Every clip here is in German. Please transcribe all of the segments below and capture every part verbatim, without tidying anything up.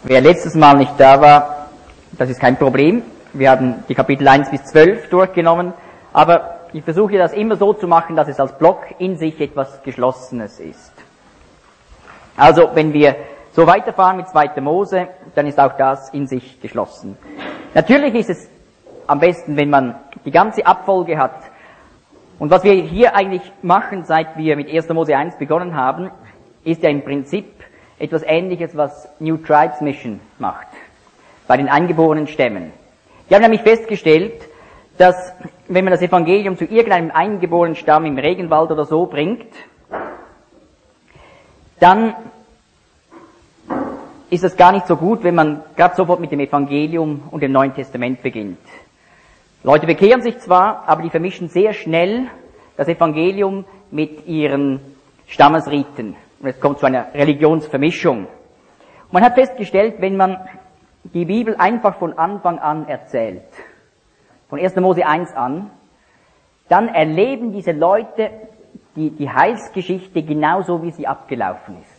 Wer letztes Mal nicht da war, das ist kein Problem. Wir haben die Kapitel eins bis zwölf durchgenommen, aber ich versuche das immer so zu machen, dass es als Block in sich etwas Geschlossenes ist. Also, wenn wir so weiterfahren mit zweiter Mose, dann ist auch das in sich geschlossen. Natürlich ist es am besten, wenn man die ganze Abfolge hat. Und was wir hier eigentlich machen, seit wir mit erster Mose eins begonnen haben, ist ja im Prinzip etwas Ähnliches, was New Tribes Mission macht, bei den eingeborenen Stämmen. Die haben nämlich festgestellt, dass wenn man das Evangelium zu irgendeinem eingeborenen Stamm im Regenwald oder so bringt, dann ist es gar nicht so gut, wenn man gerade sofort mit dem Evangelium und dem Neuen Testament beginnt. Leute bekehren sich zwar, aber die vermischen sehr schnell das Evangelium mit ihren Stammesriten. Und es kommt zu einer Religionsvermischung. Und man hat festgestellt, wenn man die Bibel einfach von Anfang an erzählt, von erster Mose eins an, dann erleben diese Leute die, die Heilsgeschichte genauso, wie sie abgelaufen ist.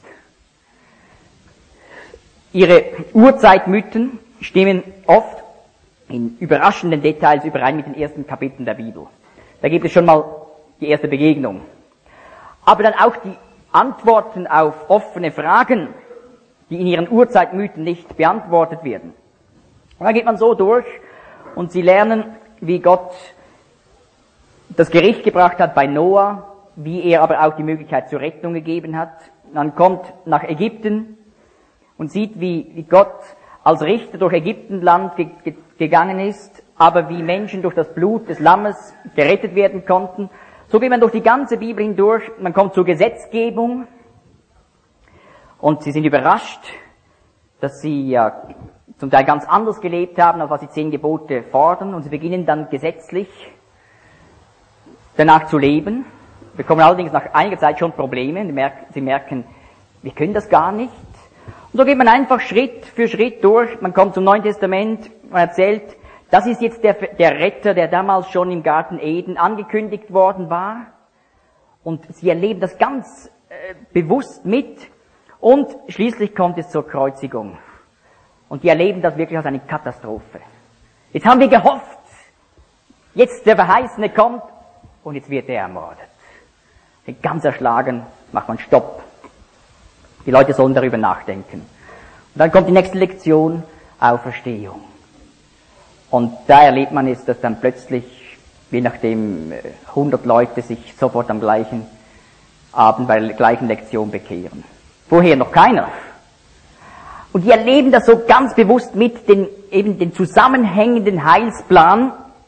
Ihre Urzeitmythen stimmen oft in überraschenden Details überein mit den ersten Kapiteln der Bibel. Da gibt es schon mal die erste Begegnung. Aber dann auch die Antworten auf offene Fragen, die in ihren Urzeitmythen nicht beantwortet werden. Und dann geht man so durch und sie lernen, wie Gott das Gericht gebracht hat bei Noah, wie er aber auch die Möglichkeit zur Rettung gegeben hat. Man kommt nach Ägypten und sieht, wie, wie Gott als Richter durch Ägyptenland ge- ge- gegangen ist, aber wie Menschen durch das Blut des Lammes gerettet werden konnten. So geht man durch die ganze Bibel hindurch, man kommt zur Gesetzgebung und sie sind überrascht, dass sie ja zum Teil ganz anders gelebt haben, als was die zehn Gebote fordern, und sie beginnen dann gesetzlich danach zu leben, bekommen allerdings nach einiger Zeit schon Probleme, sie merken, wir können das gar nicht. Und so geht man einfach Schritt für Schritt durch, man kommt zum Neuen Testament, man erzählt, das ist jetzt der, der Retter, der damals schon im Garten Eden angekündigt worden war. Und sie erleben das ganz äh, bewusst mit. Und schließlich kommt es zur Kreuzigung. Und die erleben das wirklich als eine Katastrophe. Jetzt haben wir gehofft, jetzt der Verheißene kommt und jetzt wird er ermordet. Ganz erschlagen, macht man Stopp. Die Leute sollen darüber nachdenken. Und dann kommt die nächste Lektion, Auferstehung. Und da erlebt man es, dass dann plötzlich, je nachdem, hundert Leute sich sofort am gleichen Abend bei der gleichen Lektion bekehren. Vorher noch keiner. Und die erleben das so ganz bewusst mit, den, eben den zusammenhängenden Heilsplan.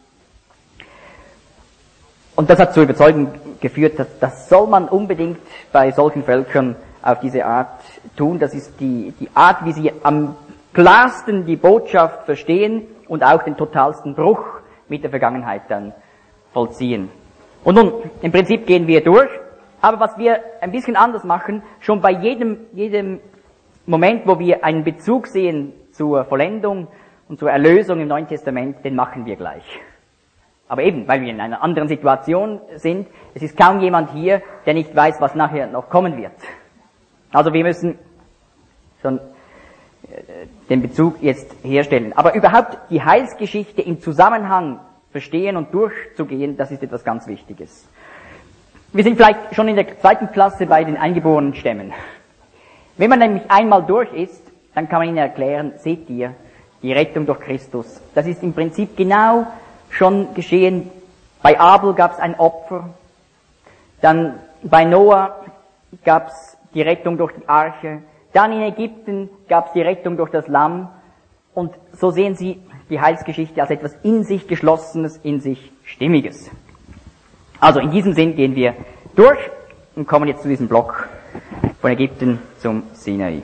Und das hat zur Überzeugung geführt, dass das soll man unbedingt bei solchen Völkern auf diese Art tun. Das ist die, die Art, wie sie am klarsten die Botschaft verstehen und auch den totalsten Bruch mit der Vergangenheit dann vollziehen. Und nun, im Prinzip gehen wir durch, aber was wir ein bisschen anders machen, schon bei jedem, jedem Moment, wo wir einen Bezug sehen zur Vollendung und zur Erlösung im Neuen Testament, den machen wir gleich. Aber eben, weil wir in einer anderen Situation sind, es ist kaum jemand hier, der nicht weiß, was nachher noch kommen wird. Also wir müssen schon den Bezug jetzt herstellen. Aber überhaupt die Heilsgeschichte im Zusammenhang verstehen und durchzugehen, das ist etwas ganz Wichtiges. Wir sind vielleicht schon in der zweiten Klasse bei den eingeborenen Stämmen. Wenn man nämlich einmal durch ist, dann kann man ihnen erklären, seht ihr, die Rettung durch Christus, das ist im Prinzip genau schon geschehen. Bei Abel gab es ein Opfer, dann bei Noah gab es die Rettung durch die Arche, dann in Ägypten gab es die Rettung durch das Lamm, und so sehen Sie die Heilsgeschichte als etwas in sich Geschlossenes, in sich Stimmiges. Also in diesem Sinn gehen wir durch und kommen jetzt zu diesem Block von Ägypten zum Sinai.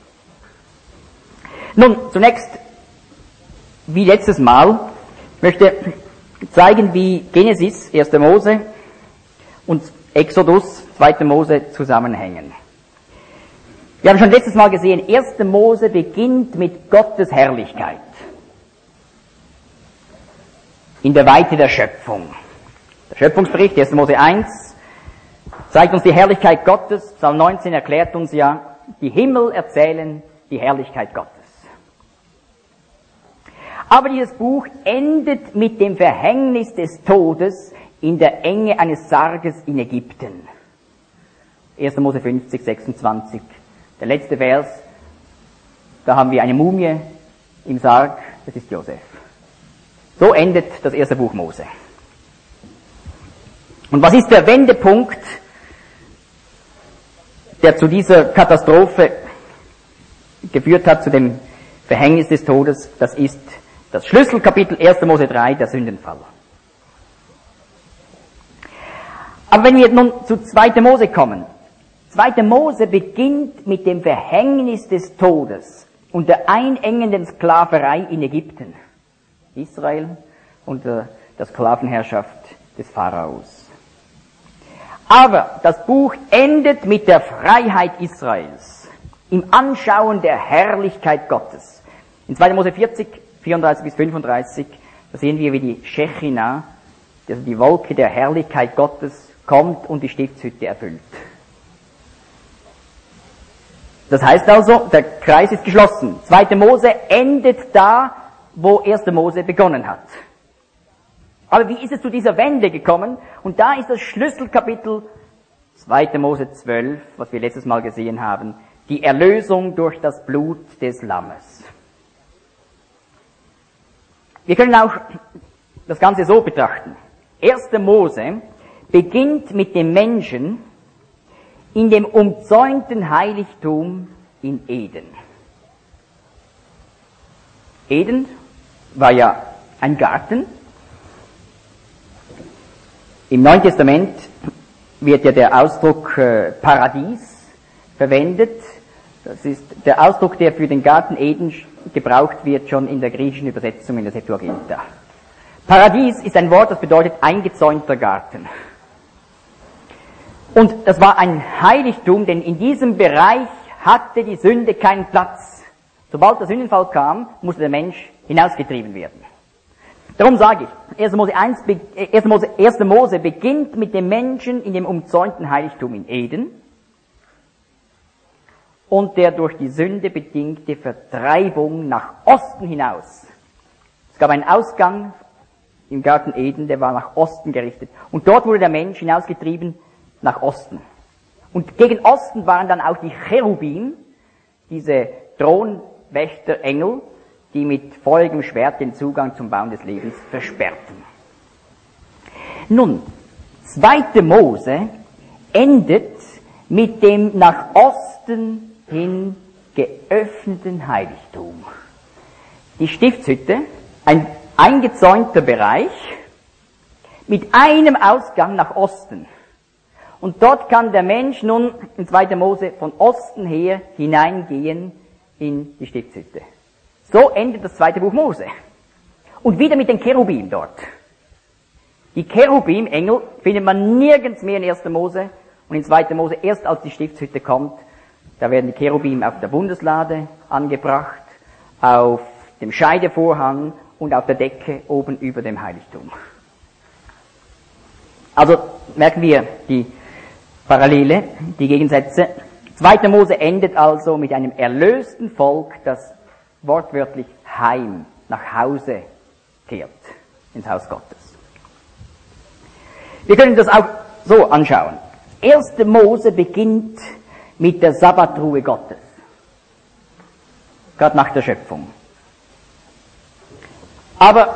Nun, zunächst, wie letztes Mal, möchte zeigen, wie Genesis, erster Mose, und Exodus, zweiter Mose zusammenhängen. Wir haben schon letztes Mal gesehen, erster Mose beginnt mit Gottes Herrlichkeit. In der Weite der Schöpfung. Der Schöpfungsbericht, erster Mose eins, zeigt uns die Herrlichkeit Gottes. Psalm neunzehn erklärt uns ja, die Himmel erzählen die Herrlichkeit Gottes. Aber dieses Buch endet mit dem Verhängnis des Todes in der Enge eines Sarges in Ägypten. erster Mose fünfzig, sechsundzwanzig. Der letzte Vers, da haben wir eine Mumie im Sarg, das ist Josef. So endet das erste Buch Mose. Und was ist der Wendepunkt, der zu dieser Katastrophe geführt hat, zu dem Verhängnis des Todes? Das ist das Schlüsselkapitel erster Mose drei, der Sündenfall. Aber wenn wir nun zu zweiter Mose kommen, zweiter Mose beginnt mit dem Verhängnis des Todes und der einengenden Sklaverei in Ägypten. Israel unter der Sklavenherrschaft des Pharaos. Aber das Buch endet mit der Freiheit Israels, im Anschauen der Herrlichkeit Gottes. In zweiter Mose vierzig, vierunddreißig bis fünfunddreißig, da sehen wir, wie die Shechina, also die Wolke der Herrlichkeit Gottes, kommt und die Stiftshütte erfüllt. Das heißt also, der Kreis ist geschlossen. zweiter Mose endet da, wo erster Mose begonnen hat. Aber wie ist es zu dieser Wende gekommen? Und da ist das Schlüsselkapitel zweiter Mose zwölf, was wir letztes Mal gesehen haben, die Erlösung durch das Blut des Lammes. Wir können auch das Ganze so betrachten. erster Mose beginnt mit dem Menschen in dem umzäunten Heiligtum in Eden. Eden war ja ein Garten. Im Neuen Testament wird ja der Ausdruck äh, Paradies verwendet. Das ist der Ausdruck, der für den Garten Eden gebraucht wird, schon in der griechischen Übersetzung in der Septuaginta. Paradies ist ein Wort, das bedeutet eingezäunter Garten. Und das war ein Heiligtum, denn in diesem Bereich hatte die Sünde keinen Platz. Sobald der Sündenfall kam, musste der Mensch hinausgetrieben werden. Darum sage ich, erster Mose, eins, erster Mose, erster Mose beginnt mit dem Menschen in dem umzäunten Heiligtum in Eden und der durch die Sünde bedingte Vertreibung nach Osten hinaus. Es gab einen Ausgang im Garten Eden, der war nach Osten gerichtet. Und dort wurde der Mensch hinausgetrieben nach Osten. Und gegen Osten waren dann auch die Cherubim, diese Thronwächterengel, die mit feurigem Schwert den Zugang zum Baum des Lebens versperrten. Nun, zweiter Mose endet mit dem nach Osten hin geöffneten Heiligtum. Die Stiftshütte, ein eingezäunter Bereich mit einem Ausgang nach Osten. Und dort kann der Mensch nun in zweiter Mose von Osten her hineingehen in die Stiftshütte. So endet das zweite Buch Mose. Und wieder mit den Cherubim dort. Die Cherubim-Engel findet man nirgends mehr in erster Mose und in zweiter Mose erst als die Stiftshütte kommt. Da werden die Cherubim auf der Bundeslade angebracht, auf dem Scheidevorhang und auf der Decke oben über dem Heiligtum. Also merken wir die Parallele, die Gegensätze. zweiter Mose endet also mit einem erlösten Volk, das wortwörtlich heim, nach Hause kehrt, ins Haus Gottes. Wir können das auch so anschauen. erster Mose beginnt mit der Sabbatruhe Gottes, gerade nach der Schöpfung. Aber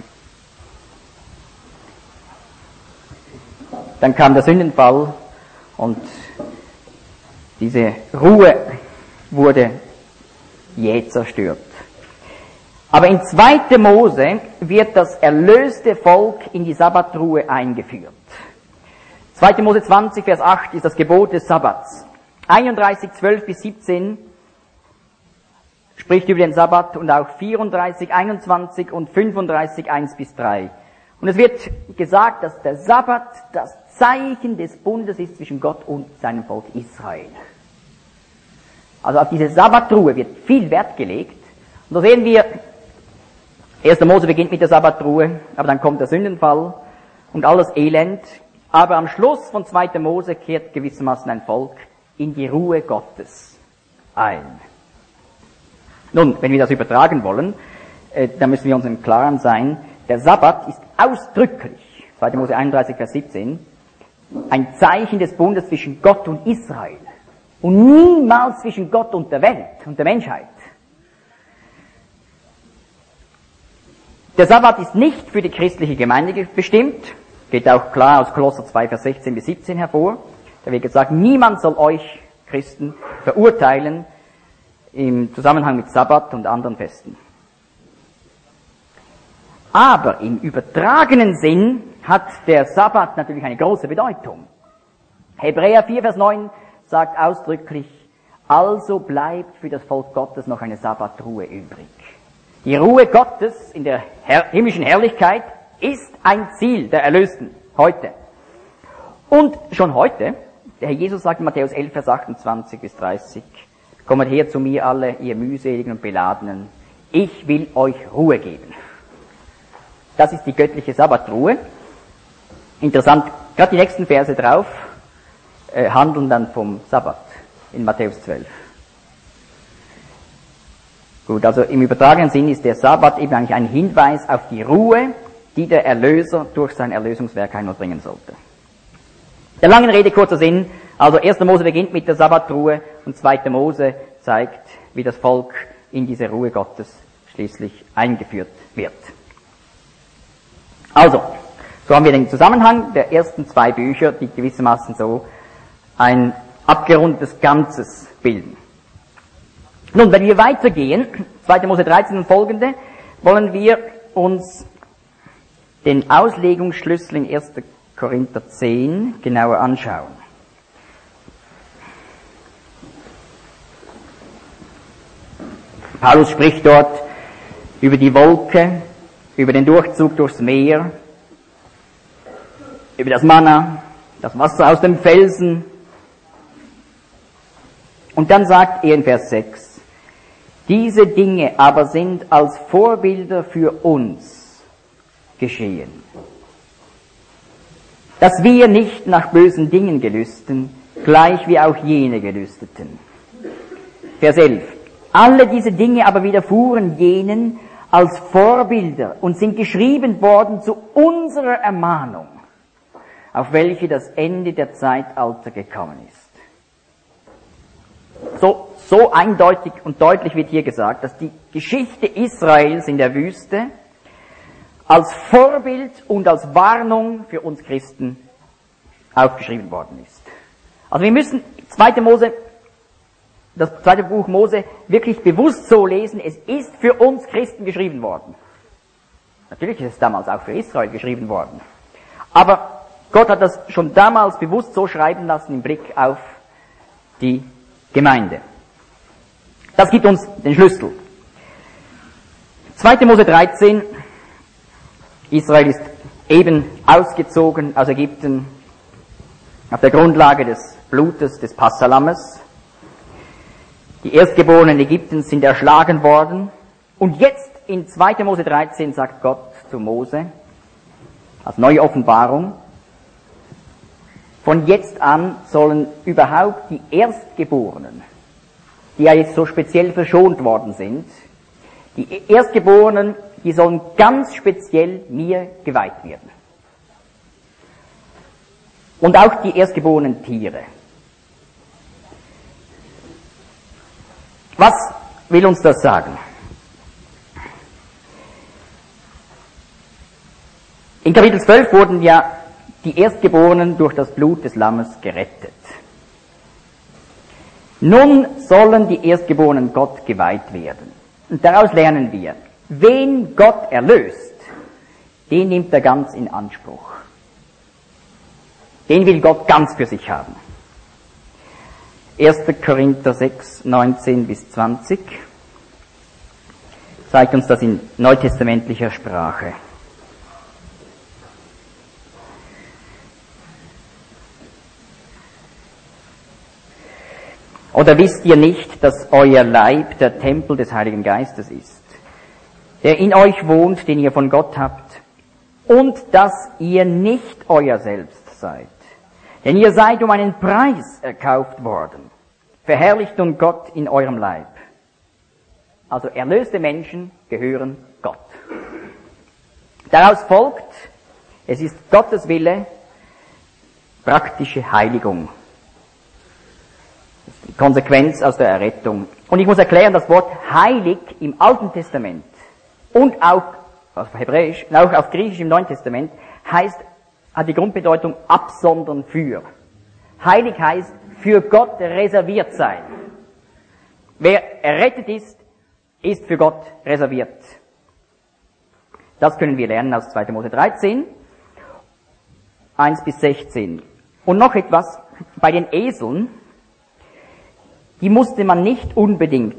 dann kam der Sündenfall und diese Ruhe wurde jäh zerstört. Aber in zweiter Mose wird das erlöste Volk in die Sabbatruhe eingeführt. zweiter Mose zwanzig, Vers acht ist das Gebot des Sabbats. einunddreißig, zwölf bis siebzehn spricht über den Sabbat und auch vierunddreißig, einundzwanzig und fünfunddreißig, eins bis drei. Und es wird gesagt, dass der Sabbat das Zeichen des Bundes ist zwischen Gott und seinem Volk Israel. Also auf diese Sabbatruhe wird viel Wert gelegt. Und da sehen wir, erster Mose beginnt mit der Sabbatruhe, aber dann kommt der Sündenfall und alles Elend. Aber am Schluss von zweiter Mose kehrt gewissermaßen ein Volk in die Ruhe Gottes ein. Nun, wenn wir das übertragen wollen, äh, da müssen wir uns im Klaren sein, der Sabbat ist ausdrücklich, zweiter Mose einunddreißig, Vers siebzehn, ein Zeichen des Bundes zwischen Gott und Israel und niemals zwischen Gott und der Welt und der Menschheit. Der Sabbat ist nicht für die christliche Gemeinde bestimmt, geht auch klar aus Kolosser zwei, Vers sechzehn bis siebzehn hervor. Da wird gesagt, niemand soll euch Christen verurteilen im Zusammenhang mit Sabbat und anderen Festen. Aber im übertragenen Sinn hat der Sabbat natürlich eine große Bedeutung. Hebräer vier, Vers neun sagt ausdrücklich, also bleibt für das Volk Gottes noch eine Sabbatruhe übrig. Die Ruhe Gottes in der Herr- himmlischen Herrlichkeit ist ein Ziel der Erlösten heute. Und schon heute, der Herr Jesus sagt in Matthäus elf, Vers achtundzwanzig bis dreißig, kommet her zu mir alle, ihr mühseligen und beladenen, ich will euch Ruhe geben. Das ist die göttliche Sabbatruhe. Interessant, gerade die nächsten Verse drauf äh, handeln dann vom Sabbat in Matthäus zwölf. Gut, also im übertragenen Sinn ist der Sabbat eben eigentlich ein Hinweis auf die Ruhe, die der Erlöser durch sein Erlösungswerk einmal bringen sollte. Der langen Rede kurzer Sinn, also erster Mose beginnt mit der Sabbatruhe und zweiter Mose zeigt, wie das Volk in diese Ruhe Gottes schließlich eingeführt wird. Also, so haben wir den Zusammenhang der ersten zwei Bücher, die gewissermaßen so ein abgerundetes Ganzes bilden. Nun, wenn wir weitergehen, zweiter Mose dreizehn und folgende, wollen wir uns den Auslegungsschlüssel in erster Korinther zehn genauer anschauen. Paulus spricht dort über die Wolke, über den Durchzug durchs Meer, über das Manna, das Wasser aus dem Felsen. Und dann sagt er in Vers sechs, diese Dinge aber sind als Vorbilder für uns geschehen, dass wir nicht nach bösen Dingen gelüsten, gleich wie auch jene gelüsteten. Vers elf. Alle diese Dinge aber widerfuhren jenen als Vorbilder und sind geschrieben worden zu unserer Ermahnung, auf welche das Ende der Zeitalter gekommen ist. So, so eindeutig und deutlich wird hier gesagt, dass die Geschichte Israels in der Wüste als Vorbild und als Warnung für uns Christen aufgeschrieben worden ist. Also wir müssen zweite Mose, das zweite Buch Mose wirklich bewusst so lesen, es ist für uns Christen geschrieben worden. Natürlich ist es damals auch für Israel geschrieben worden. Aber Gott hat das schon damals bewusst so schreiben lassen im Blick auf die Gemeinde. Das gibt uns den Schlüssel. zweite Mose dreizehn, Israel ist eben ausgezogen aus Ägypten auf der Grundlage des Blutes des Passalammes. Die Erstgeborenen Ägyptens sind erschlagen worden. Und jetzt in zweite Mose dreizehn sagt Gott zu Mose, als neue Offenbarung, von jetzt an sollen überhaupt die Erstgeborenen, die ja jetzt so speziell verschont worden sind, die Erstgeborenen, die sollen ganz speziell mir geweiht werden. Und auch die erstgeborenen Tiere. Was will uns das sagen? In Kapitel zwölf wurden ja die Erstgeborenen durch das Blut des Lammes gerettet. Nun sollen die Erstgeborenen Gott geweiht werden. Und daraus lernen wir, wen Gott erlöst, den nimmt er ganz in Anspruch. Den will Gott ganz für sich haben. erster Korinther sechs, neunzehn bis zwanzig zeigt uns das in neutestamentlicher Sprache. Oder wisst ihr nicht, dass euer Leib der Tempel des Heiligen Geistes ist, der in euch wohnt, den ihr von Gott habt, und dass ihr nicht euer selbst seid? Denn ihr seid um einen Preis erkauft worden. Verherrlicht nun Gott in eurem Leib. also erlöste Menschen, gehören Gott. Daraus folgt, es ist Gottes Wille, praktische Heiligung. Das ist die Konsequenz aus der Errettung. Und ich muss erklären, das Wort heilig im Alten Testament und auch auf Hebräisch, und auch auf Griechisch im Neuen Testament, heißt, hat die Grundbedeutung absondern für. Heilig heißt, für Gott reserviert sein. Wer errettet ist, ist für Gott reserviert. Das können wir lernen aus zweiter Mose dreizehn, eins bis sechzehn. Und noch etwas, bei den Eseln, die musste man nicht unbedingt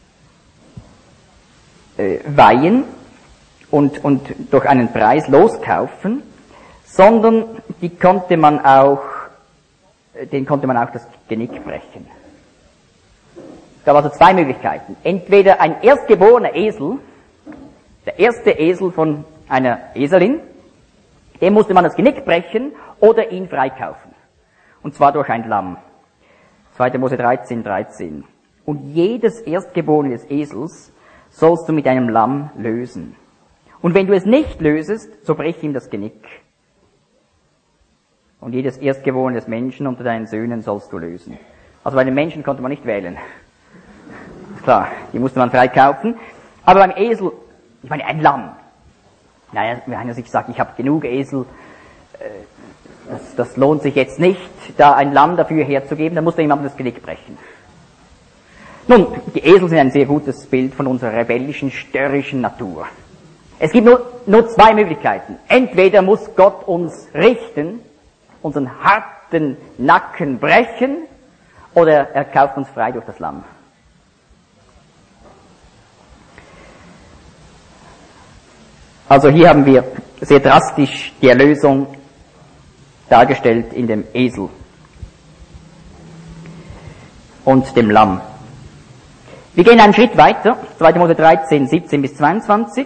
äh, weihen und, und durch einen Preis loskaufen, sondern die konnte man auch, den konnte man auch das Genick brechen. Es gab also zwei Möglichkeiten. Entweder ein erstgeborener Esel, der erste Esel von einer Eselin, dem musste man das Genick brechen oder ihn freikaufen. Und zwar durch ein Lamm. zweiter Mose dreizehn, dreizehn. Und jedes Erstgeborene des Esels sollst du mit einem Lamm lösen. Und wenn du es nicht lösest, so brech ihm das Genick. Und jedes Erstgeborene des Menschen unter deinen Söhnen sollst du lösen. Also bei den Menschen konnte man nicht wählen. Klar, die musste man freikaufen. Aber beim Esel, ich meine, ein Lamm. Naja, wenn einer sich sagt, ich habe genug Esel, das, das lohnt sich jetzt nicht, da ein Lamm dafür herzugeben, dann muss da jemand das Genick brechen. Nun, die Esel sind ein sehr gutes Bild von unserer rebellischen, störrischen Natur. Es gibt nur, nur zwei Möglichkeiten. Entweder muss Gott uns richten, unseren harten Nacken brechen, oder er kauft uns frei durch das Lamm. Also hier haben wir sehr drastisch die Erlösung dargestellt in dem Esel und dem Lamm. Wir gehen einen Schritt weiter, zweiter Mose dreizehn, siebzehn bis zweiundzwanzig.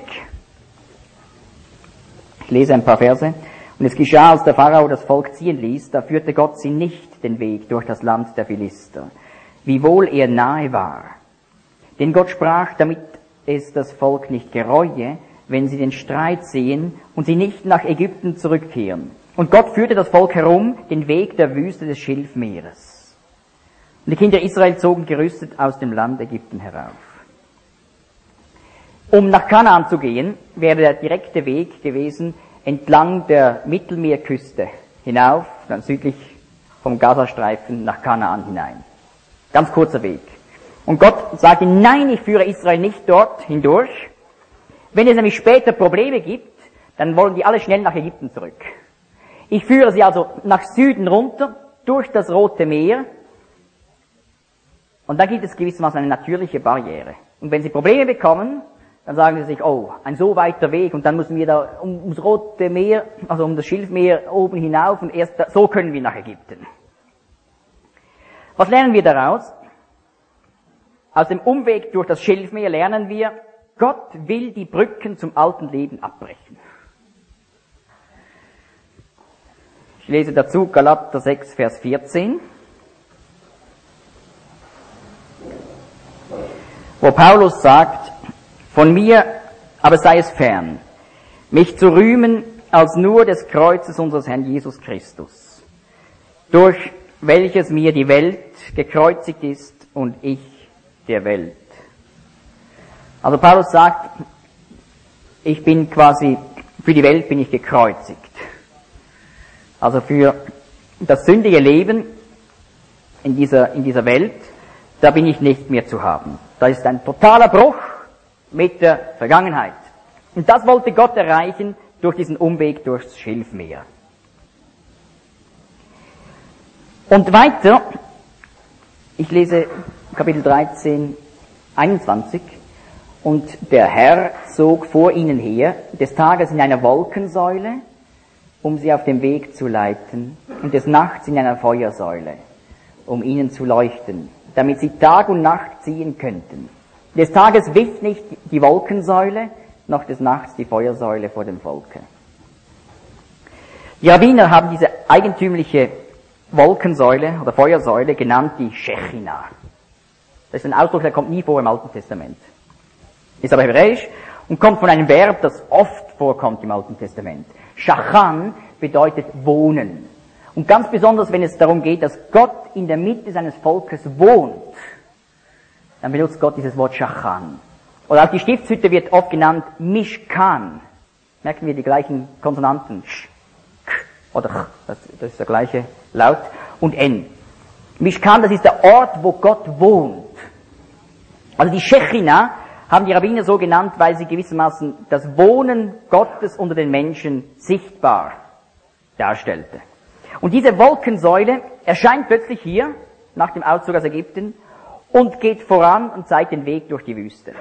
Ich lese ein paar Verse. Und es geschah, als der Pharao das Volk ziehen ließ, da führte Gott sie nicht den Weg durch das Land der Philister, wiewohl er nahe war. Denn Gott sprach, damit es das Volk nicht gereue, wenn sie den Streit sehen und sie nicht nach Ägypten zurückkehren. Und Gott führte das Volk herum, den Weg der Wüste des Schilfmeeres. Und die Kinder Israel zogen gerüstet aus dem Land Ägypten herauf. Um nach Kanaan zu gehen, wäre der direkte Weg gewesen, entlang der Mittelmeerküste hinauf, dann südlich vom Gazastreifen nach Kanaan hinein. Ganz kurzer Weg. Und Gott sagte, nein, ich führe Israel nicht dort hindurch. Wenn es nämlich später Probleme gibt, dann wollen die alle schnell nach Ägypten zurück. Ich führe sie also nach Süden runter, durch das Rote Meer, und da gibt es gewissermaßen eine natürliche Barriere. Und wenn sie Probleme bekommen, dann sagen sie sich, oh, ein so weiter Weg, und dann müssen wir da um, ums Rote Meer, also um das Schilfmeer oben hinauf, und erst da, so können wir nach Ägypten. Was lernen wir daraus? Aus dem Umweg durch das Schilfmeer lernen wir, Gott will die Brücken zum alten Leben abbrechen. Ich lese dazu Galater sechs, Vers vierzehn, wo Paulus sagt, von mir aber sei es fern, mich zu rühmen als nur des Kreuzes unseres Herrn Jesus Christus, durch welches mir die Welt gekreuzigt ist und ich der Welt. Also Paulus sagt, ich bin quasi, für die Welt bin ich gekreuzigt. Also für das sündige Leben in dieser, in dieser Welt, da bin ich nicht mehr zu haben. Da ist ein totaler Bruch mit der Vergangenheit. Und das wollte Gott erreichen durch diesen Umweg durchs Schilfmeer. Und weiter, ich lese Kapitel dreizehn, einundzwanzig. Und der Herr zog vor ihnen her, des Tages in einer Wolkensäule, um sie auf dem Weg zu leiten, und des Nachts in einer Feuersäule, um ihnen zu leuchten, damit sie Tag und Nacht ziehen könnten. Des Tages wich nicht die Wolkensäule, noch des Nachts die Feuersäule vor dem Volke. Die Rabbiner haben diese eigentümliche Wolkensäule oder Feuersäule genannt die Shechina. Das ist ein Ausdruck, der kommt nie vor im Alten Testament. ist aber hebräisch und kommt von einem Verb, das oft vorkommt im Alten Testament. Shachan bedeutet wohnen. Und ganz besonders, wenn es darum geht, dass Gott in der Mitte seines Volkes wohnt, dann benutzt Gott dieses Wort Shachan. Oder auch die Stiftshütte wird oft genannt Mishkan. Merken wir die gleichen Konsonanten. Sch, K oder Ch, das, das ist der gleiche Laut. Und N. Mishkan, das ist der Ort, wo Gott wohnt. Also die Shechina haben die Rabbiner so genannt, weil sie gewissermaßen das Wohnen Gottes unter den Menschen sichtbar darstellte. Und diese Wolkensäule erscheint plötzlich hier, nach dem Auszug aus Ägypten, und geht voran und zeigt den Weg durch die Wüste.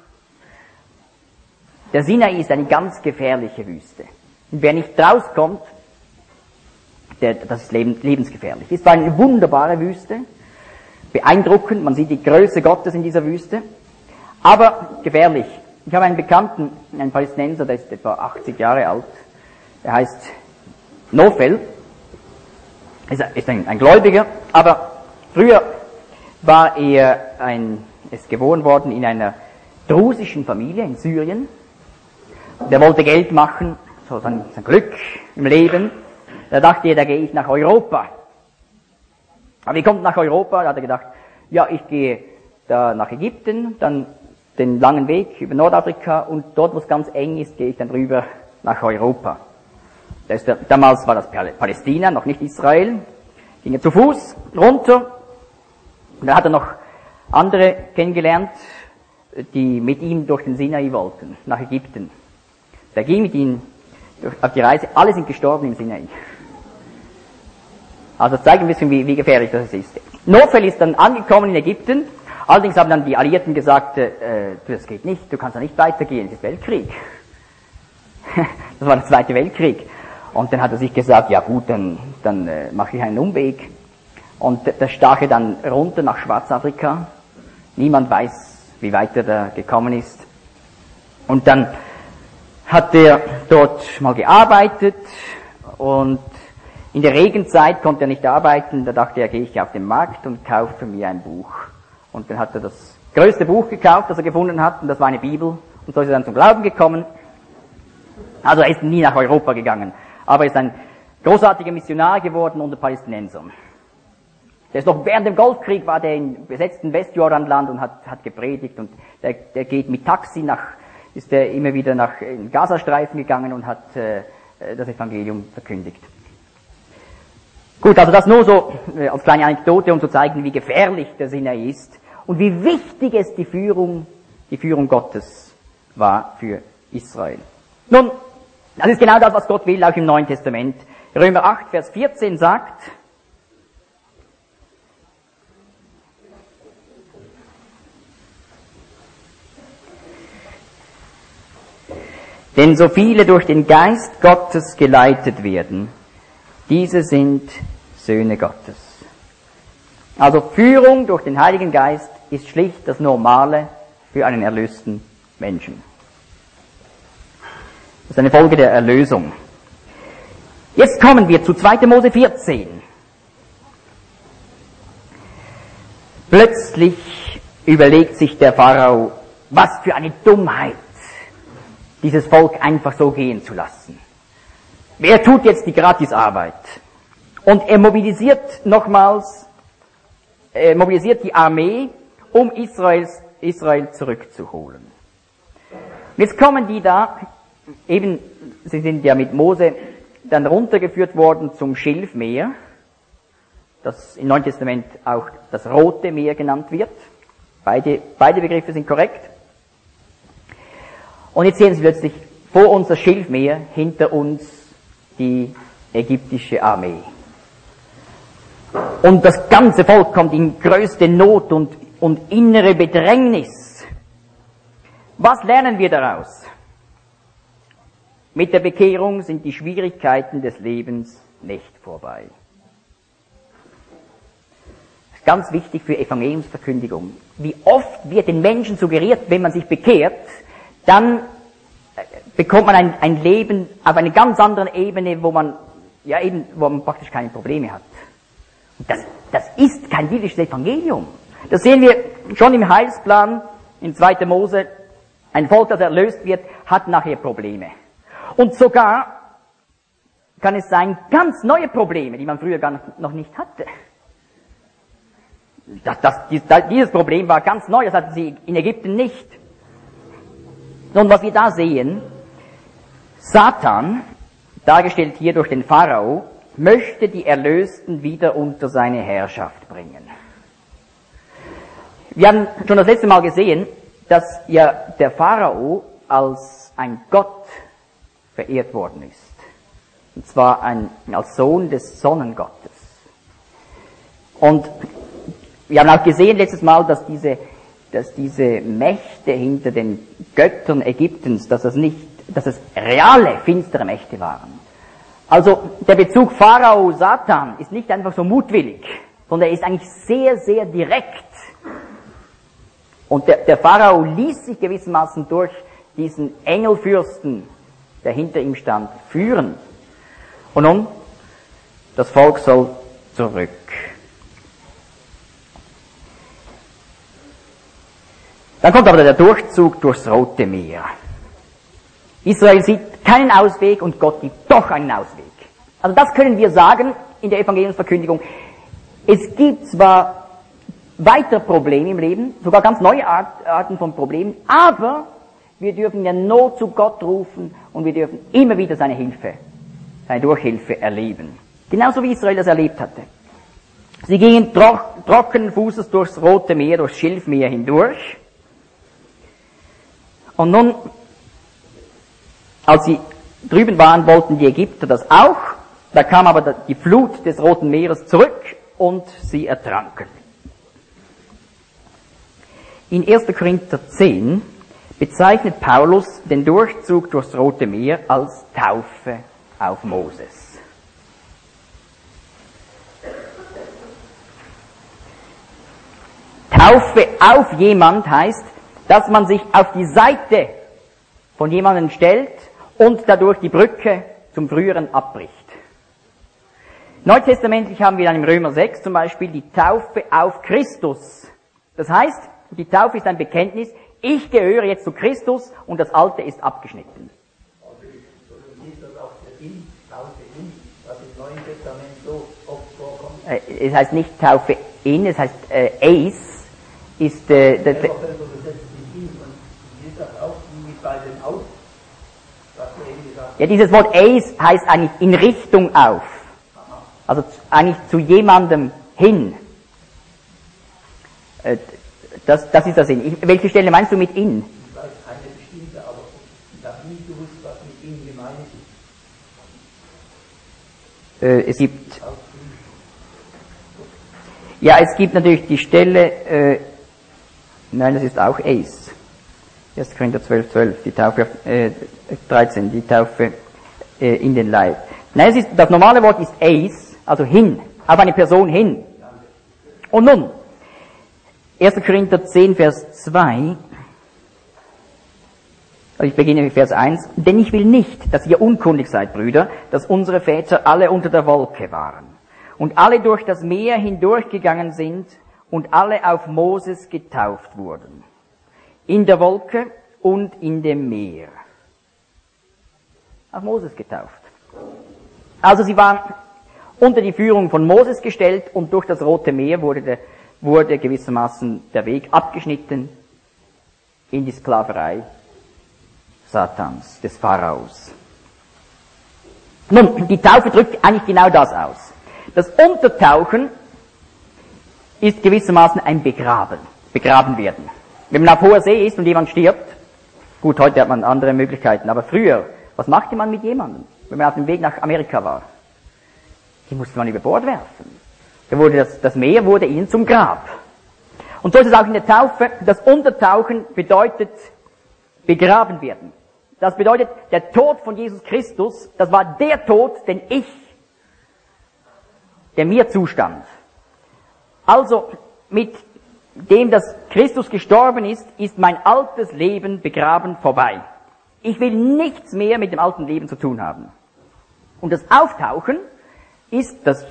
Der Sinai ist eine ganz gefährliche Wüste. Und wer nicht rauskommt, der, das ist lebensgefährlich. Es war eine wunderbare Wüste, beeindruckend, man sieht die Größe Gottes in dieser Wüste, aber gefährlich. Ich habe einen Bekannten, einen Palästinenser, der ist etwa achtzig Jahre alt, der heißt Nofel, ist ein, ein Gläubiger, aber früher war er ein, ist geboren worden in einer drusischen Familie in Syrien. Der wollte Geld machen, so sein, sein Glück im Leben. Da dachte er, da gehe ich nach Europa. Aber wie kommt er nach Europa? Da hat er gedacht, ja, ich gehe da nach Ägypten, dann den langen Weg über Nordafrika und dort, wo es ganz eng ist, gehe ich dann rüber nach Europa. Da ist der, damals war das Palästina, noch nicht Israel. Ging er zu Fuß runter. Und dann hat er noch andere kennengelernt, die mit ihm durch den Sinai wollten, nach Ägypten. Der ging mit ihnen auf die Reise. Alle sind gestorben im Sinai. Also das zeigt ein bisschen, wie, wie gefährlich das ist. Nofel ist dann angekommen in Ägypten. Allerdings haben dann die Alliierten gesagt, äh, das geht nicht, du kannst da nicht weitergehen, es ist Weltkrieg. Das war der Zweite Weltkrieg. Und dann hat er sich gesagt, ja gut, dann, dann äh, mache ich einen Umweg. Und da stach er dann runter nach Schwarzafrika. Niemand weiß, wie weit er da gekommen ist. Und dann hat er dort mal gearbeitet und in der Regenzeit konnte er nicht arbeiten. Da dachte er, gehe ich auf den Markt und kaufe mir ein Buch. Und dann hat er das größte Buch gekauft, das er gefunden hat, und das war eine Bibel. Und so ist er dann zum Glauben gekommen. Also er ist nie nach Europa gegangen, aber er ist ein großartiger Missionar geworden unter Palästinensern. Der ist noch während dem Golfkrieg, war der im besetzten Westjordanland und hat, hat gepredigt, und der, der geht mit Taxi nach, ist der immer wieder nach in Gazastreifen gegangen und hat äh, das Evangelium verkündigt. Gut, also das nur so äh, als kleine Anekdote, um zu zeigen, wie gefährlich der Sinai ist und wie wichtig es die Führung, die Führung Gottes war für Israel. Nun, das ist genau das, was Gott will, auch im Neuen Testament. Römer acht, Vers vierzehn sagt, denn so viele durch den Geist Gottes geleitet werden, diese sind Söhne Gottes. Also Führung durch den Heiligen Geist ist schlicht das Normale für einen erlösten Menschen. Das ist eine Folge der Erlösung. Jetzt kommen wir zu zweiter Mose vierzehn. Plötzlich überlegt sich der Pharao, was für eine Dummheit, dieses Volk einfach so gehen zu lassen. Wer tut jetzt die Gratisarbeit? Und er mobilisiert nochmals, er mobilisiert die Armee, um Israels, Israel zurückzuholen. Jetzt kommen die da, eben, sie sind ja mit Mose dann runtergeführt worden zum Schilfmeer, das im Neuen Testament auch das Rote Meer genannt wird. Beide, beide Begriffe sind korrekt. Und jetzt sehen Sie plötzlich vor uns das Schilfmeer, hinter uns die ägyptische Armee. Und das ganze Volk kommt in größte Not und, und innere Bedrängnis. Was lernen wir daraus? Mit der Bekehrung sind die Schwierigkeiten des Lebens nicht vorbei. Das ist ganz wichtig für Evangeliumsverkündigung. Wie oft wird den Menschen suggeriert, wenn man sich bekehrt, dann bekommt man ein, ein Leben auf einer ganz anderen Ebene, wo man, ja eben, wo man praktisch keine Probleme hat. Und das, das ist kein biblisches Evangelium. Das sehen wir schon im Heilsplan in zweiter Mose Ein Volk, das erlöst wird, hat nachher Probleme. Und sogar kann es sein, ganz neue Probleme, die man früher gar noch nicht hatte. Das, das, dieses Problem war ganz neu, das hatten sie in Ägypten nicht. Nun, was wir da sehen, Satan, dargestellt hier durch den Pharao, möchte die Erlösten wieder unter seine Herrschaft bringen. Wir haben schon das letzte Mal gesehen, dass ja der Pharao als ein Gott verehrt worden ist. Und zwar ein, als Sohn des Sonnengottes. Und wir haben auch gesehen letztes Mal, dass diese, dass diese Mächte hinter den Göttern Ägyptens, dass das nicht, dass es reale, finstere Mächte waren. Also der Bezug Pharao-Satan ist nicht einfach so mutwillig, sondern er ist eigentlich sehr, sehr direkt. Und der, der Pharao ließ sich gewissermaßen durch diesen Engelfürsten, der hinter ihm stand, führen. Und nun, das Volk soll zurück. Dann kommt aber der Durchzug durchs Rote Meer. Israel sieht keinen Ausweg und Gott gibt doch einen Ausweg. Also das können wir sagen in der Evangeliumsverkündigung. Es gibt zwar weiter Probleme im Leben, sogar ganz neue Art, Arten von Problemen, aber wir dürfen in der Not zu Gott rufen und wir dürfen immer wieder seine Hilfe, seine Durchhilfe erleben. Genauso wie Israel das erlebt hatte. Sie gingen tro trockenen Fußes durchs Rote Meer, durchs Schilfmeer hindurch. Und nun, als sie drüben waren, wollten die Ägypter das auch. Da kam aber die Flut des Roten Meeres zurück und sie ertranken. In erster Korinther zehn bezeichnet Paulus den Durchzug durchs Rote Meer als Taufe auf Moses. Taufe auf jemand heißt, dass man sich auf die Seite von jemandem stellt und dadurch die Brücke zum Früheren abbricht. Neutestamentlich haben wir dann im Römer sechs zum Beispiel die Taufe auf Christus. Das heißt, die Taufe ist ein Bekenntnis, ich gehöre jetzt zu Christus und das Alte ist abgeschnitten. Also ist das auch der In, Taufe in, was im Neuen Testament so oft vorkommt? Es heißt nicht Taufe in, es heißt äh, Eis ist äh, der, der, bei den Aus, was wir eben gesagt haben. Ja, dieses Wort Eis heißt eigentlich in Richtung auf. Also eigentlich zu jemandem hin. Äh, das, das ist der Sinn. Ich, welche Stelle meinst du mit in? Ich weiß eine bestimmte, aber ich habe nicht gewusst, was mit in gemeint ist. Äh, es gibt, ja, es gibt natürlich die Stelle, äh, nein, das ist auch Eis. erster Korinther zwölf, zwölf, die Taufe, äh, dreizehn, die Taufe äh, in den Leib. Nein, es ist, das normale Wort ist eis, also hin, auf eine Person hin. Und nun, erster Korinther zehn, Vers zwei, also ich beginne mit Vers eins, denn ich will nicht, dass ihr unkundig seid, Brüder, dass unsere Väter alle unter der Wolke waren und alle durch das Meer hindurchgegangen sind und alle auf Moses getauft wurden. In der Wolke und in dem Meer. Auf Moses getauft. Also sie waren unter die Führung von Moses gestellt und durch das Rote Meer wurde, der, wurde gewissermaßen der Weg abgeschnitten in die Sklaverei Satans, des Pharaos. Nun, die Taufe drückt eigentlich genau das aus. Das Untertauchen ist gewissermaßen ein Begraben, begraben werden. Wenn man auf hoher See ist und jemand stirbt, gut, heute hat man andere Möglichkeiten, aber früher, was machte man mit jemandem, wenn man auf dem Weg nach Amerika war? Die musste man über Bord werfen. Da wurde das, das Meer wurde ihnen zum Grab. Und so ist es auch in der Taufe, das Untertauchen bedeutet begraben werden. Das bedeutet, der Tod von Jesus Christus, das war der Tod, den ich, der mir zustand. Also, mit dem, dass Christus gestorben ist, ist mein altes Leben begraben vorbei. Ich will nichts mehr mit dem alten Leben zu tun haben. Und das Auftauchen ist das,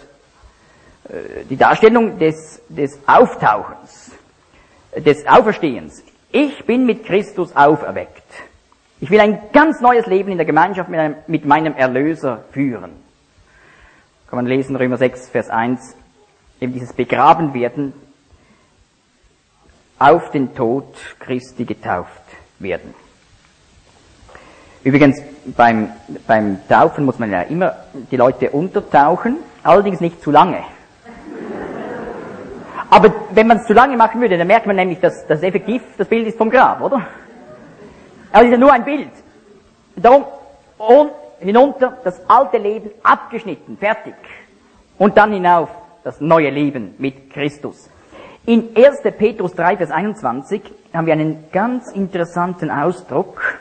äh, die Darstellung des, des Auftauchens, des Auferstehens. Ich bin mit Christus auferweckt. Ich will ein ganz neues Leben in der Gemeinschaft mit, einem, mit meinem Erlöser führen. Kann man lesen, Römer sechs, Vers eins, eben dieses Begraben werden, auf den Tod Christi getauft werden. Übrigens, beim, beim Taufen muss man ja immer die Leute untertauchen, allerdings nicht zu lange. Aber wenn man es zu lange machen würde, dann merkt man nämlich, dass das effektiv das Bild ist vom Grab, oder? Aber es ist ja nur ein Bild. Darum, und hinunter, das alte Leben abgeschnitten, fertig. Und dann hinauf, das neue Leben mit Christus. In erster Petrus drei, Vers einundzwanzig haben wir einen ganz interessanten Ausdruck.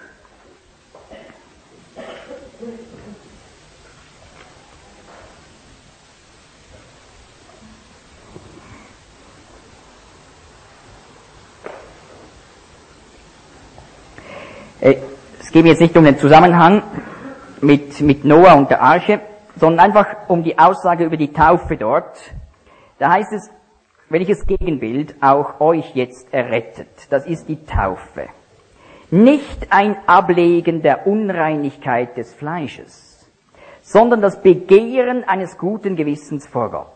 Es geht mir jetzt nicht um den Zusammenhang mit, mit Noah und der Arche, sondern einfach um die Aussage über die Taufe dort. Da heißt es, welches Gegenbild auch euch jetzt errettet. Das ist die Taufe. Nicht ein Ablegen der Unreinigkeit des Fleisches, sondern das Begehren eines guten Gewissens vor Gott.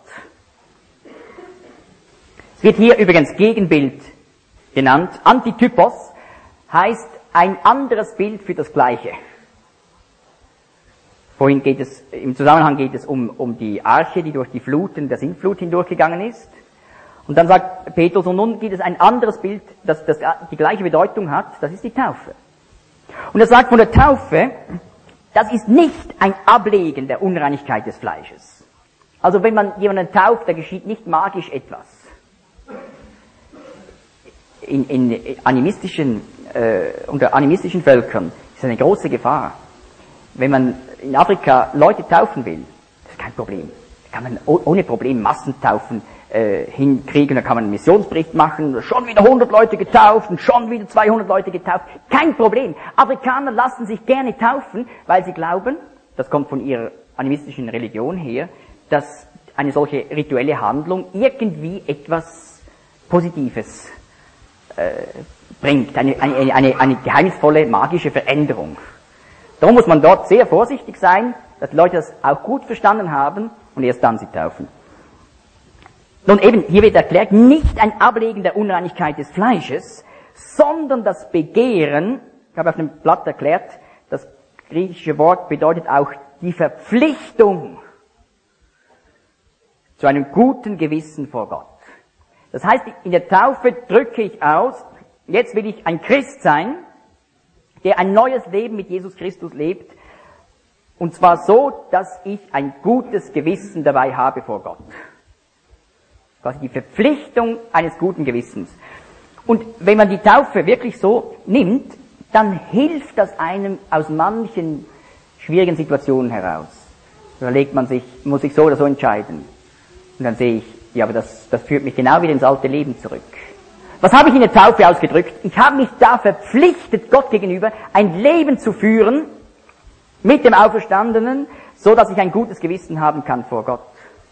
Es wird hier übrigens Gegenbild genannt. Antitypos heißt ein anderes Bild für das Gleiche. Vorhin geht es, im Zusammenhang geht es um, um die Arche, die durch die Fluten der Sintflut hindurchgegangen ist. Und dann sagt Petrus, und nun gibt es ein anderes Bild, das, das die gleiche Bedeutung hat, das ist die Taufe. Und er sagt von der Taufe, das ist nicht ein Ablegen der Unreinigkeit des Fleisches. Also wenn man jemanden tauft, da geschieht nicht magisch etwas. In, in animistischen, äh, unter animistischen Völkern ist eine große Gefahr. Wenn man in Afrika Leute taufen will, das ist kein Problem. Da kann man ohne Problem Massentaufen äh, hinkriegen, da kann man einen Missionsbericht machen, schon wieder hundert Leute getauft und schon wieder zweihundert Leute getauft. Kein Problem. Afrikaner lassen sich gerne taufen, weil sie glauben, das kommt von ihrer animistischen Religion her, dass eine solche rituelle Handlung irgendwie etwas Positives äh, bringt, eine, eine, eine, eine geheimnisvolle magische Veränderung. Darum muss man dort sehr vorsichtig sein, dass die Leute das auch gut verstanden haben und erst dann sie taufen. Nun eben, hier wird erklärt, nicht ein Ablegen der Unreinigkeit des Fleisches, sondern das Begehren, ich habe auf dem Blatt erklärt, das griechische Wort bedeutet auch die Verpflichtung zu einem guten Gewissen vor Gott. Das heißt, in der Taufe drücke ich aus, jetzt will ich ein Christ sein, der ein neues Leben mit Jesus Christus lebt, und zwar so, dass ich ein gutes Gewissen dabei habe vor Gott. Quasi die Verpflichtung eines guten Gewissens. Und wenn man die Taufe wirklich so nimmt, dann hilft das einem aus manchen schwierigen Situationen heraus. Da überlegt man sich, muss ich so oder so entscheiden? Und dann sehe ich, ja, aber das, das führt mich genau wieder ins alte Leben zurück. Was habe ich in der Taufe ausgedrückt? Ich habe mich da verpflichtet, Gott gegenüber ein Leben zu führen mit dem Auferstandenen, so dass ich ein gutes Gewissen haben kann vor Gott.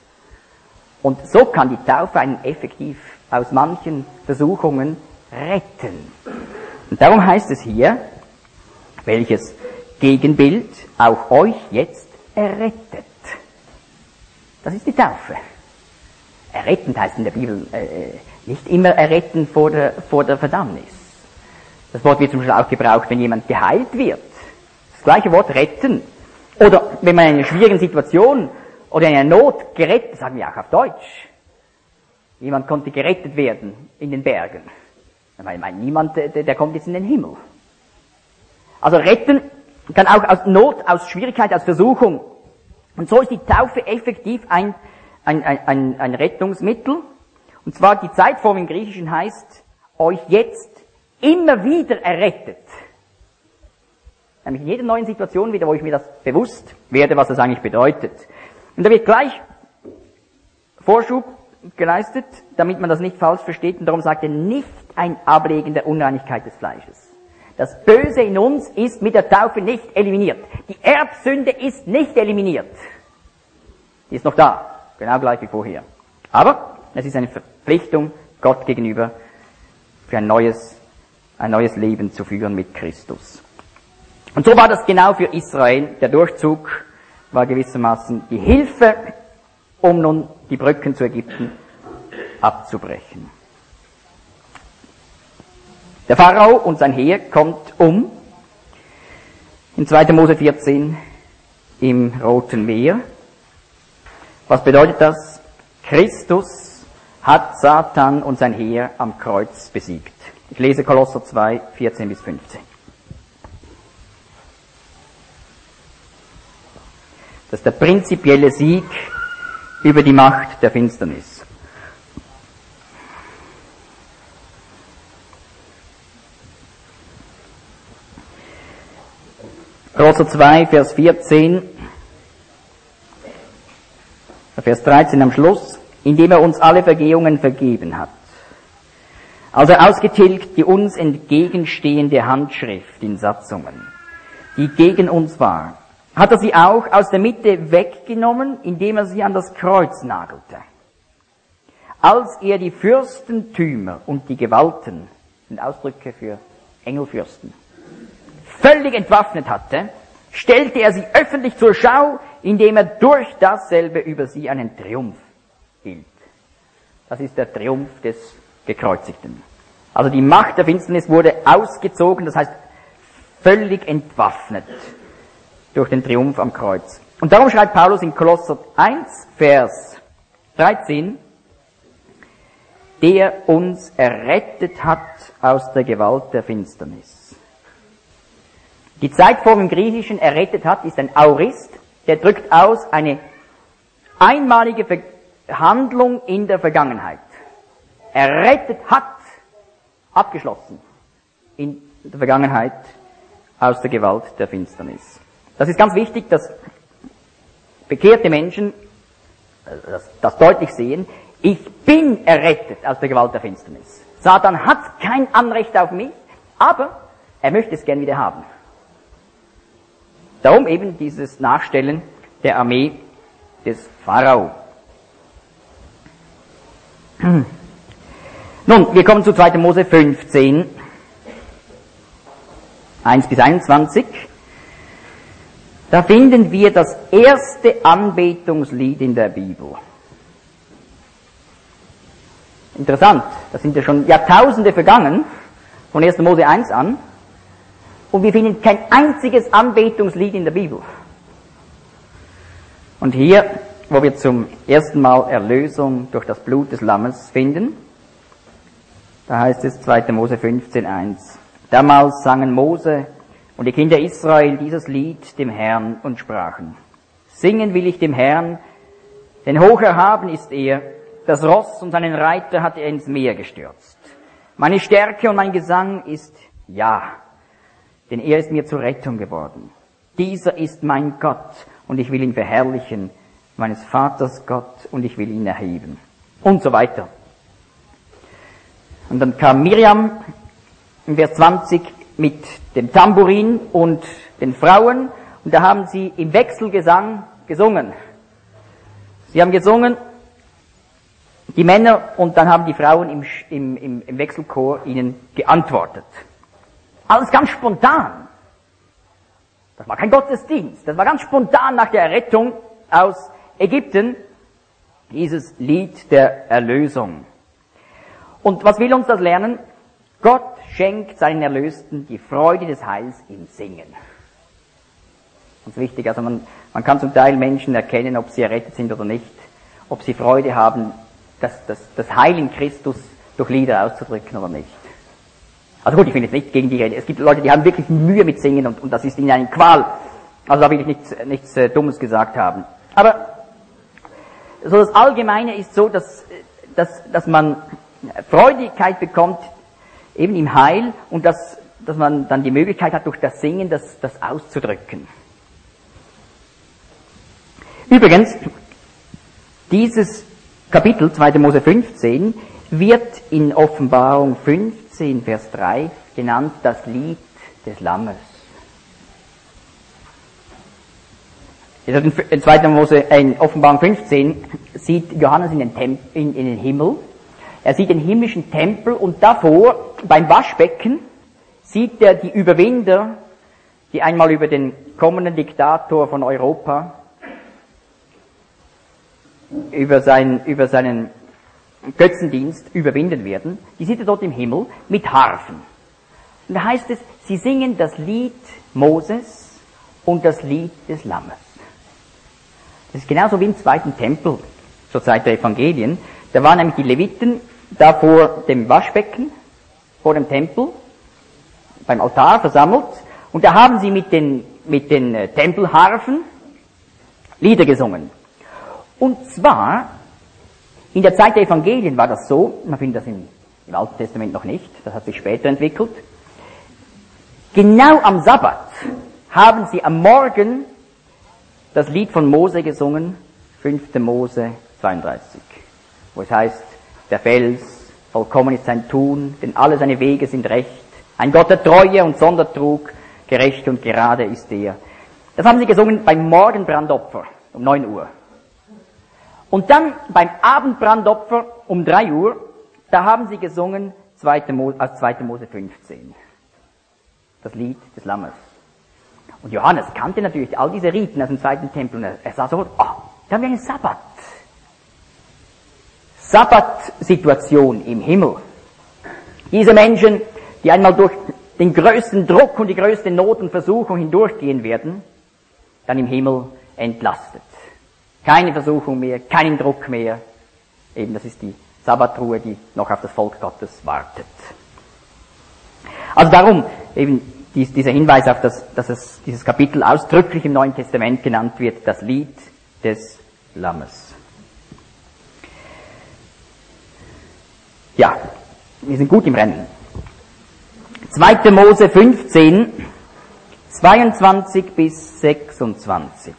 Und so kann die Taufe einen effektiv aus manchen Versuchungen retten. Und darum heißt es hier, welches Gegenbild auch euch jetzt errettet. Das ist die Taufe. Errettend heißt in der Bibel äh, nicht immer erretten vor der, vor der Verdammnis. Das Wort wird zum Beispiel auch gebraucht, wenn jemand geheilt wird. Das gleiche Wort retten. Oder wenn man in einer schwierigen Situation oder in einer Not gerettet, sagen wir auch auf Deutsch. Jemand konnte gerettet werden in den Bergen. Ich meine, niemand, der, der kommt jetzt in den Himmel. Also retten kann auch aus Not, aus Schwierigkeit, aus Versuchung. Und so ist die Taufe effektiv ein, ein, ein, ein Rettungsmittel. Und zwar die Zeitform im Griechischen heißt, euch jetzt immer wieder errettet. Nämlich in jeder neuen Situation wieder, wo ich mir das bewusst werde, was das eigentlich bedeutet. Und da wird gleich Vorschub geleistet, damit man das nicht falsch versteht. Und darum sagt er, nicht ein Ablegen der Unreinigkeit des Fleisches. Das Böse in uns ist mit der Taufe nicht eliminiert. Die Erbsünde ist nicht eliminiert. Die ist noch da, genau gleich wie vorher. Aber es ist eine Verpflichtung Gott gegenüber für ein neues, ein neues Leben zu führen mit Christus. Und so war das genau für Israel. Der Durchzug war gewissermaßen die Hilfe, um nun die Brücken zu Ägypten abzubrechen. Der Pharao und sein Heer kommt um, in zweiter Mose vierzehn, im Roten Meer. Was bedeutet das? Christus hat Satan und sein Heer am Kreuz besiegt. Ich lese Kolosser zwei, vierzehn bis fünfzehn. Das ist der prinzipielle Sieg über die Macht der Finsternis. Kolosser zwei, Vers vierzehn, Vers dreizehn am Schluss, indem er uns alle Vergehungen vergeben hat. Also ausgetilgt die uns entgegenstehende Handschrift in Satzungen, die gegen uns war, hat er sie auch aus der Mitte weggenommen, indem er sie an das Kreuz nagelte. Als er die Fürstentümer und die Gewalten, sind Ausdrücke für Engelfürsten, völlig entwaffnet hatte, stellte er sie öffentlich zur Schau, indem er durch dasselbe über sie einen Triumph hielt. Das ist der Triumph des Gekreuzigten. Also die Macht der Finsternis wurde ausgezogen, das heißt völlig entwaffnet durch den Triumph am Kreuz. Und darum schreibt Paulus in Kolosser eins, Vers dreizehn, der uns errettet hat aus der Gewalt der Finsternis. Die Zeitform im Griechischen errettet hat, ist ein Aorist, der drückt aus eine einmalige Handlung in der Vergangenheit. Errettet hat, abgeschlossen, in der Vergangenheit aus der Gewalt der Finsternis. Das ist ganz wichtig, dass bekehrte Menschen das, das deutlich sehen. Ich bin errettet aus der Gewalt der Finsternis. Satan hat kein Anrecht auf mich, aber er möchte es gern wieder haben. Darum eben dieses Nachstellen der Armee des Pharao. Nun, wir kommen zu zweiter Mose fünfzehn, eins bis einundzwanzig. Da finden wir das erste Anbetungslied in der Bibel. Interessant, da sind ja schon Jahrtausende vergangen, von erster Mose eins an, und wir finden kein einziges Anbetungslied in der Bibel. Und hier, wo wir zum ersten Mal Erlösung durch das Blut des Lammes finden, da heißt es zweiter Mose fünfzehn, eins. Damals sangen Mose und die Kinder Israel dieses Lied dem Herrn und sprachen: Singen will ich dem Herrn, denn hoch erhaben ist er, das Ross und seinen Reiter hat er ins Meer gestürzt. Meine Stärke und mein Gesang ist Ja, denn er ist mir zur Rettung geworden. Dieser ist mein Gott, und ich will ihn verherrlichen, meines Vaters Gott, und ich will ihn erheben. Und so weiter. Und dann kam Miriam in Vers zwanzig mit dem Tambourin und den Frauen, und da haben sie im Wechselgesang gesungen. Sie haben gesungen, die Männer, und dann haben die Frauen im, im, im, im Wechselchor ihnen geantwortet. Alles ganz spontan. Das war kein Gottesdienst. Das war ganz spontan nach der Errettung aus Ägypten, dieses Lied der Erlösung. Und was will uns das lernen? Gott schenkt seinen Erlösten die Freude des Heils im Singen. Ganz wichtig, also man, man kann zum Teil Menschen erkennen, ob sie errettet sind oder nicht, ob sie Freude haben, das, das, das Heil in Christus durch Lieder auszudrücken oder nicht. Also gut, ich will jetzt nicht gegen die reden. Es gibt Leute, die haben wirklich Mühe mit Singen und, und das ist ihnen eine Qual. Also da will ich nichts, nichts äh, Dummes gesagt haben. Aber so das Allgemeine ist so, dass, dass, dass man Freudigkeit bekommt, eben im Heil, und dass, dass man dann die Möglichkeit hat, durch das Singen das, das auszudrücken. Übrigens, dieses Kapitel, zweiter Mose fünfzehn, wird in Offenbarung fünfzehn, Vers drei genannt das Lied des Lammes. In zweiter Mose, in Offenbarung fünfzehn sieht Johannes in den, Temp, in, in den Himmel. Er sieht den himmlischen Tempel und davor beim Waschbecken sieht er die Überwinder, die einmal über den kommenden Diktator von Europa, über, sein, über seinen Götzendienst überwinden werden, die sieht er dort im Himmel mit Harfen. Und da heißt es, sie singen das Lied Moses und das Lied des Lammes. Das ist genauso wie im zweiten Tempel zur Zeit der Evangelien. Da waren nämlich die Leviten da vor dem Waschbecken, vor dem Tempel, beim Altar versammelt, und da haben sie mit den, mit den äh, Tempelharfen Lieder gesungen. Und zwar, in der Zeit der Evangelien war das so, man findet das im, im Alten Testament noch nicht, das hat sich später entwickelt, genau am Sabbat haben sie am Morgen das Lied von Mose gesungen, fünfte Mose zweiunddreißig, wo es heißt, der Fels, vollkommen ist sein Tun, denn alle seine Wege sind recht, ein Gott der Treue und Sondertrug, gerecht und gerade ist er. Das haben sie gesungen beim Morgenbrandopfer um neun Uhr. Und dann beim Abendbrandopfer um drei Uhr, da haben sie gesungen zweite Mose, aus zweite Mose fünfzehn. Das Lied des Lammes. Und Johannes kannte natürlich all diese Riten aus dem zweiten Tempel und er, er sah so, oh, da haben wir einen Sabbat. Sabbat-Situation im Himmel. Diese Menschen, die einmal durch den größten Druck und die größte Not und Versuchung hindurchgehen werden, dann im Himmel entlastet. Keine Versuchung mehr, keinen Druck mehr. Eben, das ist die Sabbatruhe, die noch auf das Volk Gottes wartet. Also darum eben dies, dieser Hinweis auf das, dass es dieses Kapitel ausdrücklich im Neuen Testament genannt wird, das Lied des Lammes. Ja, wir sind gut im Rennen. zweite Mose fünfzehn, zweiundzwanzig bis sechsundzwanzig.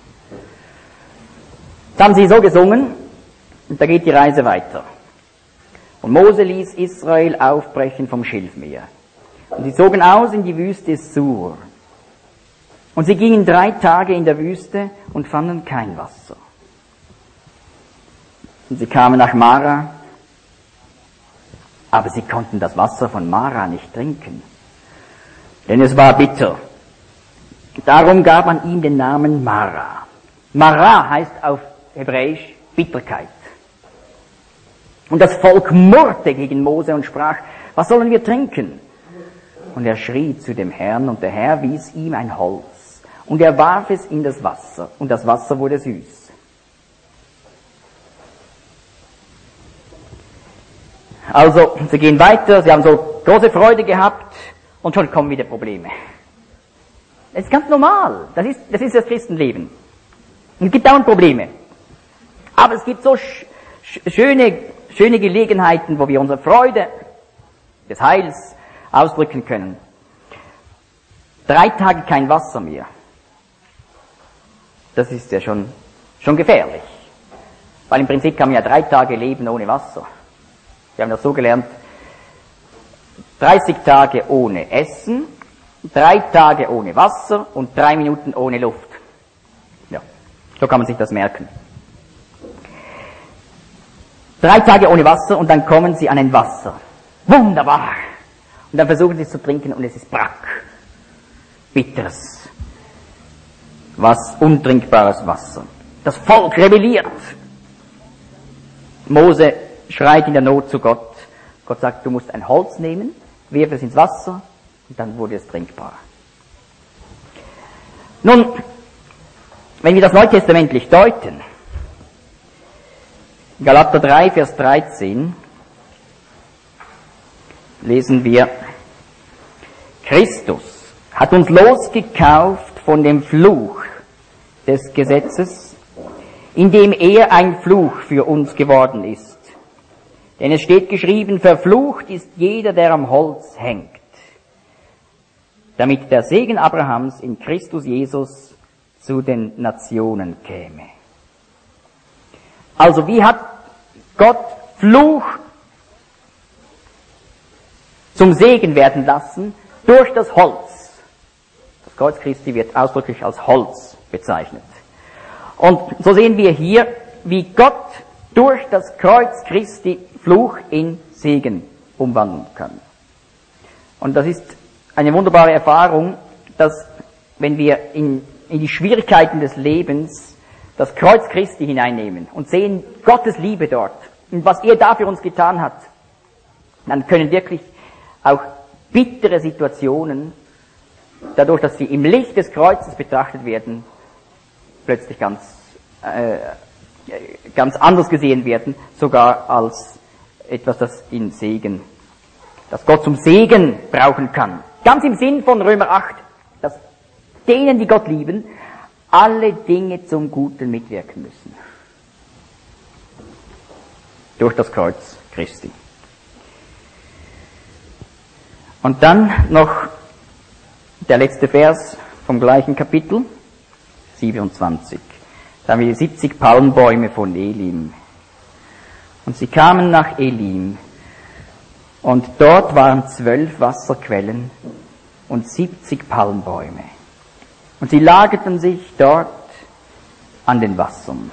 Das haben sie so gesungen, und da geht die Reise weiter. Und Mose ließ Israel aufbrechen vom Schilfmeer. Und sie zogen aus in die Wüste Sur. Und sie gingen drei Tage in der Wüste und fanden kein Wasser. Und sie kamen nach Mara, aber sie konnten das Wasser von Mara nicht trinken, denn es war bitter. Darum gab man ihm den Namen Mara. Mara heißt auf Hebräisch Bitterkeit. Und das Volk murrte gegen Mose und sprach, was sollen wir trinken? Und er schrie zu dem Herrn, und der Herr wies ihm ein Holz, und er warf es in das Wasser, und das Wasser wurde süß. Also, sie gehen weiter, sie haben so große Freude gehabt, und schon kommen wieder Probleme. Das ist ganz normal, das ist das, ist das Christenleben. Und es gibt dauernd Probleme. Aber es gibt so sch- sch- schöne, schöne Gelegenheiten, wo wir unsere Freude des Heils ausdrücken können. Drei Tage kein Wasser mehr. Das ist ja schon, schon gefährlich. Weil im Prinzip kann man ja drei Tage leben ohne Wasser. Wir haben das so gelernt. dreißig Tage ohne Essen, drei Tage ohne Wasser und drei Minuten ohne Luft. Ja, so kann man sich das merken. Drei Tage ohne Wasser und dann kommen sie an ein Wasser. Wunderbar! Und dann versuchen sie es zu trinken und es ist Brack. Bitteres, was untrinkbares Wasser. Das Volk rebelliert. Mose schreit in der Not zu Gott. Gott sagt, du musst ein Holz nehmen, wirf es ins Wasser und dann wurde es trinkbar. Nun, wenn wir das neutestamentlich deuten, Galater drei, Vers dreizehn, lesen wir, Christus hat uns losgekauft von dem Fluch des Gesetzes, indem er ein Fluch für uns geworden ist. Denn es steht geschrieben, verflucht ist jeder, der am Holz hängt, damit der Segen Abrahams in Christus Jesus zu den Nationen käme. Also wie hat Gott Fluch zum Segen werden lassen? Durch das Holz. Das Kreuz Christi wird ausdrücklich als Holz bezeichnet. Und so sehen wir hier, wie Gott durch das Kreuz Christi Fluch in Segen umwandeln kann. Und das ist eine wunderbare Erfahrung, dass wenn wir in, in die Schwierigkeiten des Lebens das Kreuz Christi hineinnehmen und sehen Gottes Liebe dort und was er da für uns getan hat, dann können wirklich auch bittere Situationen, dadurch, dass sie im Licht des Kreuzes betrachtet werden, plötzlich ganz, äh, ganz anders gesehen werden, sogar als etwas, das in Segen, das Gott zum Segen brauchen kann. Ganz im Sinn von Römer acht, dass denen, die Gott lieben, alle Dinge zum Guten mitwirken müssen. Durch das Kreuz Christi. Und dann noch der letzte Vers vom gleichen Kapitel, siebenundzwanzig. Da haben wir die siebzig Palmbäume von Elim. Und sie kamen nach Elim. Und dort waren zwölf Wasserquellen und siebzig Palmbäume. Und sie lagerten sich dort an den Wassern.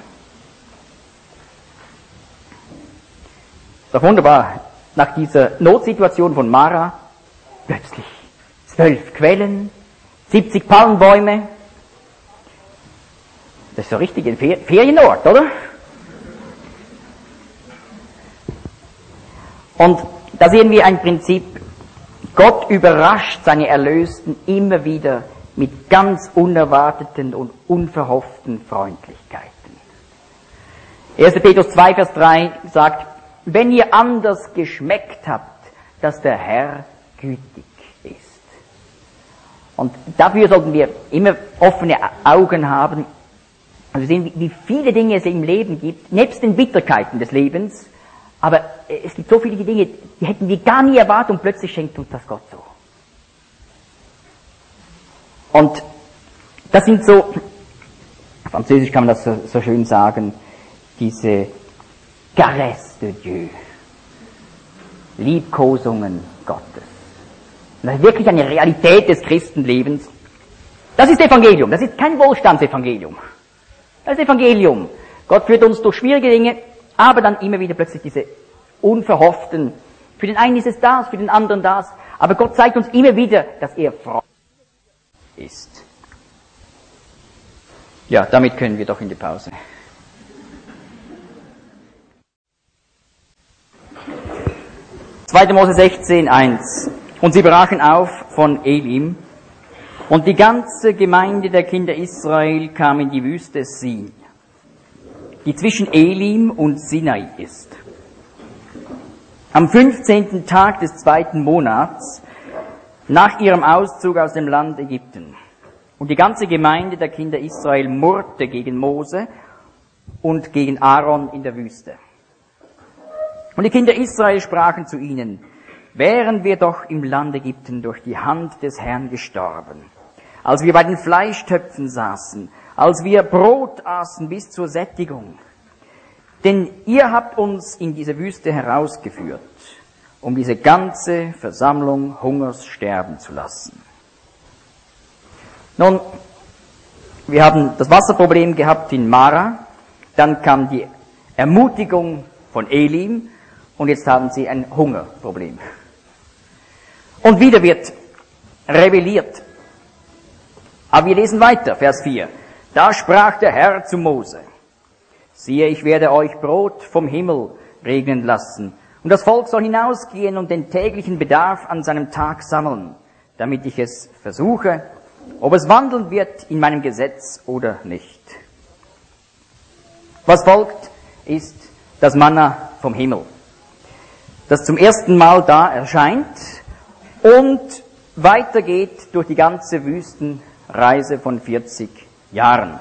Ist doch wunderbar. Nach dieser Notsituation von Mara, plötzlich zwölf Quellen, siebzig Palmbäume. Das ist so richtig ein Ferienort, oder? Und da sehen wir ein Prinzip. Gott überrascht seine Erlösten immer wieder mit ganz unerwarteten und unverhofften Freundlichkeiten. erster Petrus zwei, Vers drei sagt, wenn ihr anders geschmeckt habt, dass der Herr gütig ist. Und dafür sollten wir immer offene Augen haben. Und wir sehen, wie viele Dinge es im Leben gibt, nebst den Bitterkeiten des Lebens. Aber es gibt so viele Dinge, die hätten wir gar nie erwartet und plötzlich schenkt uns das Gott so. Und das sind so, auf Französisch kann man das so, so schön sagen, diese Caresse de Dieu, Liebkosungen Gottes. Und das ist wirklich eine Realität des Christenlebens. Das ist Evangelium, das ist kein Wohlstandsevangelium. Das ist Evangelium. Gott führt uns durch schwierige Dinge, aber dann immer wieder plötzlich diese unverhofften, für den einen ist es das, für den anderen das, aber Gott zeigt uns immer wieder, dass er freundlich ist. Ja, damit können wir doch in die Pause. zweiter Mose sechzehn, eins. Und sie brachen auf von Elim, und die ganze Gemeinde der Kinder Israel kam in die Wüste Sin, die zwischen Elim und Sinai ist. Am fünfzehnten Tag des zweiten Monats nach ihrem Auszug aus dem Land Ägypten. Und die ganze Gemeinde der Kinder Israel murrte gegen Mose und gegen Aaron in der Wüste. Und die Kinder Israel sprachen zu ihnen, wären wir doch im Land Ägypten durch die Hand des Herrn gestorben, als wir bei den Fleischtöpfen saßen, als wir Brot aßen bis zur Sättigung. Denn ihr habt uns in diese Wüste herausgeführt, um diese ganze Versammlung Hungers sterben zu lassen. Nun, wir haben das Wasserproblem gehabt in Mara, dann kam die Ermutigung von Elim und jetzt haben sie ein Hungerproblem. Und wieder wird rebelliert. Aber wir lesen weiter, Vers vier. Da sprach der Herr zu Mose, siehe, ich werde euch Brot vom Himmel regnen lassen, und das Volk soll hinausgehen und den täglichen Bedarf an seinem Tag sammeln, damit ich es versuche, ob es wandeln wird in meinem Gesetz oder nicht. Was folgt, ist das Manna vom Himmel, das zum ersten Mal da erscheint und weitergeht durch die ganze Wüstenreise von vierzig Jahren.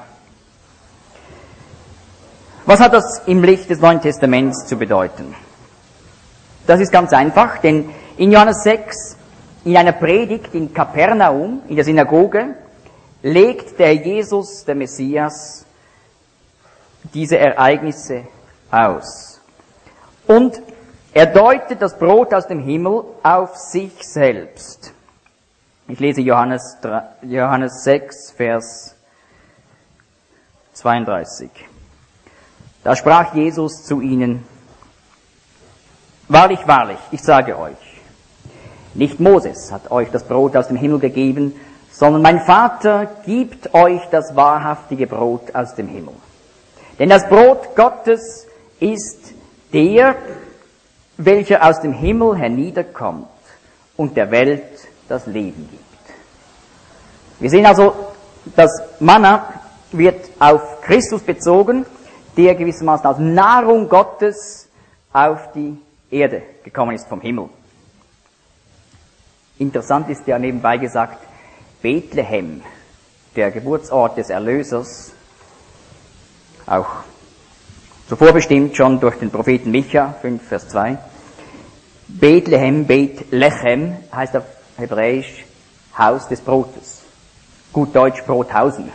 Was hat das im Licht des Neuen Testaments zu bedeuten? Das ist ganz einfach, denn in Johannes sechs, in einer Predigt in Kapernaum, in der Synagoge, legt der Jesus, der Messias, diese Ereignisse aus. Und er deutet das Brot aus dem Himmel auf sich selbst. Ich lese Johannes, Johannes sechs, Vers zweiunddreißig. Da sprach Jesus zu ihnen, wahrlich, wahrlich, ich sage euch, Nicht Moses hat euch das Brot aus dem Himmel gegeben, sondern mein Vater gibt euch das wahrhaftige Brot aus dem Himmel. Denn das Brot Gottes ist der, welcher aus dem Himmel herniederkommt und der Welt das Leben gibt. Wir sehen also, das Manna wird auf Christus bezogen, der gewissermaßen als Nahrung Gottes auf die Erde gekommen ist vom Himmel. Interessant ist ja nebenbei gesagt, Bethlehem, der Geburtsort des Erlösers, auch zuvor bestimmt schon durch den Propheten Micha, fünf Vers zwei. Bethlehem, Bethlechem heißt auf Hebräisch Haus des Brotes. Gut Deutsch Brothausen.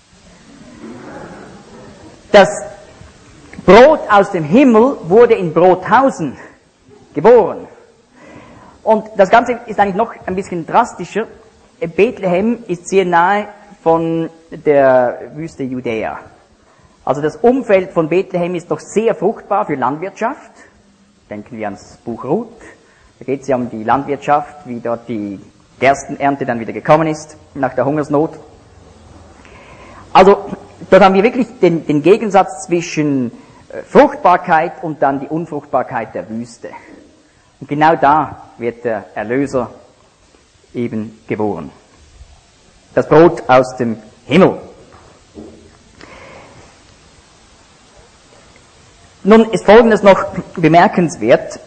Das Brot aus dem Himmel wurde in Brothausen geboren. Und das Ganze ist eigentlich noch ein bisschen drastischer. Bethlehem ist sehr nahe von der Wüste Judäa. Also das Umfeld von Bethlehem ist noch sehr fruchtbar für Landwirtschaft. Denken wir ans Buch Ruth. Da geht es ja um die Landwirtschaft, wie dort die Gerstenernte dann wieder gekommen ist, nach der Hungersnot. Also dort haben wir wirklich den, den Gegensatz zwischen Fruchtbarkeit und dann die Unfruchtbarkeit der Wüste. Und genau da wird der Erlöser eben geboren. Das Brot aus dem Himmel. Nun ist Folgendes noch bemerkenswert.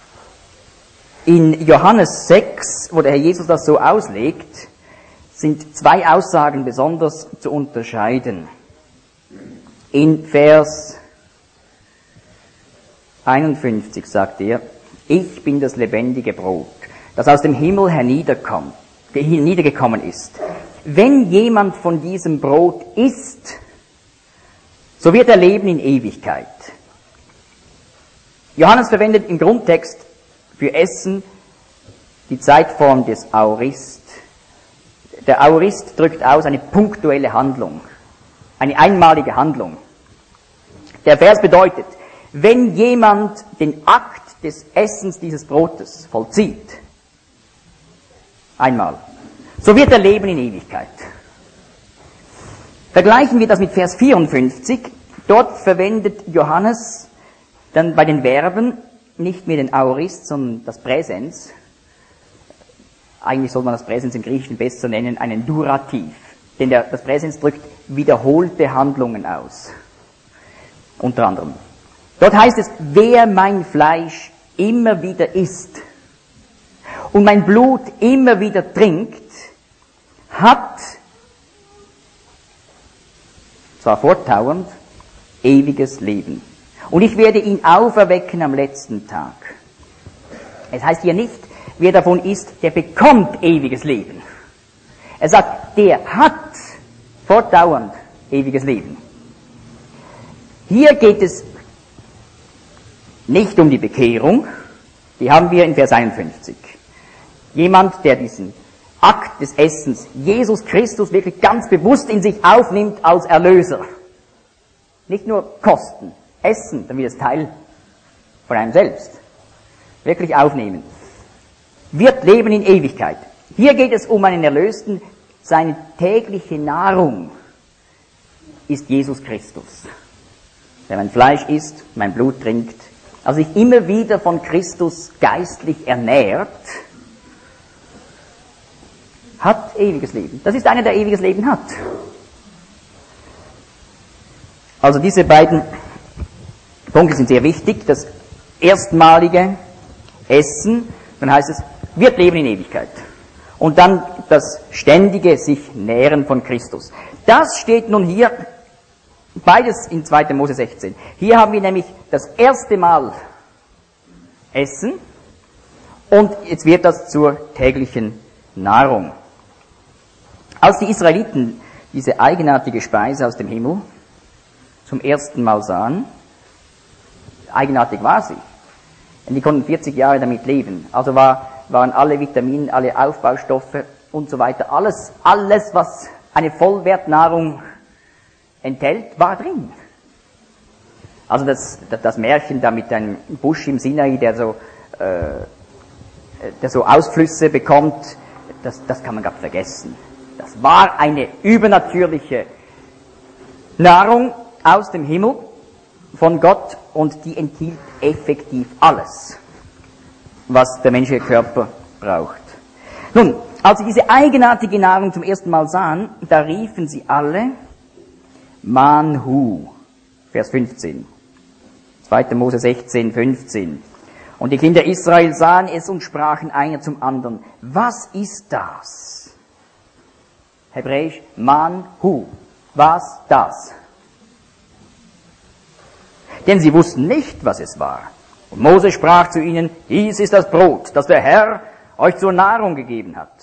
In Johannes sechs, wo der Herr Jesus das so auslegt, sind zwei Aussagen besonders zu unterscheiden. In Vers einundfünfzig sagt er, ich bin das lebendige Brot, das aus dem Himmel herniederkommt, herniedergekommen ist. Wenn jemand von diesem Brot isst, so wird er leben in Ewigkeit. Johannes verwendet im Grundtext für Essen die Zeitform des Aorist. Der Aorist drückt aus eine punktuelle Handlung, eine einmalige Handlung. Der Vers bedeutet, wenn jemand den Akt des Essens dieses Brotes vollzieht, einmal, so wird er leben in Ewigkeit. Vergleichen wir das mit Vers vierundfünfzig. Dort verwendet Johannes dann bei den Verben nicht mehr den Aorist, sondern das Präsens. Eigentlich soll man das Präsens im Griechischen besser nennen, einen Durativ. Denn der, das Präsens drückt wiederholte Handlungen aus. Unter anderem. Dort heißt es, wer mein Fleisch immer wieder isst und mein Blut immer wieder trinkt, hat, zwar fortdauernd, ewiges Leben. Und ich werde ihn auferwecken am letzten Tag. Es heißt hier nicht, wer davon isst, der bekommt ewiges Leben. Er sagt, der hat fortdauernd ewiges Leben. Hier geht es nicht um die Bekehrung, die haben wir in Vers einundfünfzig. Jemand, der diesen Akt des Essens, Jesus Christus wirklich ganz bewusst in sich aufnimmt als Erlöser. Nicht nur kosten, essen, dann wird es Teil von einem selbst. Wirklich aufnehmen. Wird leben in Ewigkeit. Hier geht es um einen Erlösten, seine tägliche Nahrung ist Jesus Christus. Wer mein Fleisch isst, mein Blut trinkt, also sich immer wieder von Christus geistlich ernährt, hat ewiges Leben. Das ist einer, der ewiges Leben hat. Also diese beiden Punkte sind sehr wichtig. Das erstmalige Essen, dann heißt es, wird leben in Ewigkeit. Und dann das ständige sich nähren von Christus. Das steht nun hier, beides in zweiter Mose sechzehn. Hier haben wir nämlich das erste Mal Essen und jetzt wird das zur täglichen Nahrung. Als die Israeliten diese eigenartige Speise aus dem Himmel zum ersten Mal sahen, eigenartig war sie, denn die konnten vierzig Jahre damit leben, also war, waren alle Vitamine, alle Aufbaustoffe und so weiter, alles, alles, was eine Vollwertnahrung enthält, war drin. Also das, das, das Märchen da mit einem Busch im Sinai, der so äh, der so Ausflüsse bekommt, das, das kann man gar vergessen. Das war eine übernatürliche Nahrung aus dem Himmel von Gott und die enthielt effektiv alles, was der menschliche Körper braucht. Nun, als sie diese eigenartige Nahrung zum ersten Mal sahen, da riefen sie alle Manhu, Vers fünfzehn. zweiter Mose sechzehn, fünfzehn. Und die Kinder Israel sahen es und sprachen einer zum anderen, was ist das? Hebräisch, Manhu, was das? Denn sie wussten nicht, was es war. Und Mose sprach zu ihnen, dies ist das Brot, das der Herr euch zur Nahrung gegeben hat.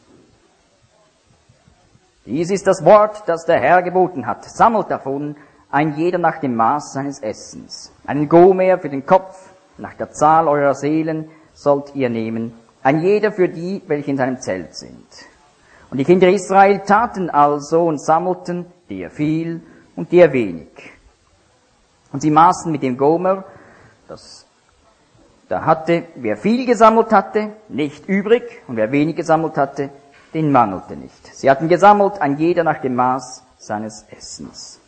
Dies ist das Wort, das der Herr geboten hat. Sammelt davon, ein jeder nach dem Maß seines Essens. Einen Gomer für den Kopf, nach der Zahl eurer Seelen sollt ihr nehmen. Ein jeder für die, welche in seinem Zelt sind. Und die Kinder Israel taten also und sammelten, der viel und der wenig. Und sie maßen mit dem Gomer, das da hatte, wer viel gesammelt hatte, nicht übrig, und wer wenig gesammelt hatte, den mangelte nicht. Sie hatten gesammelt, ein jeder nach dem Maß seines Essens.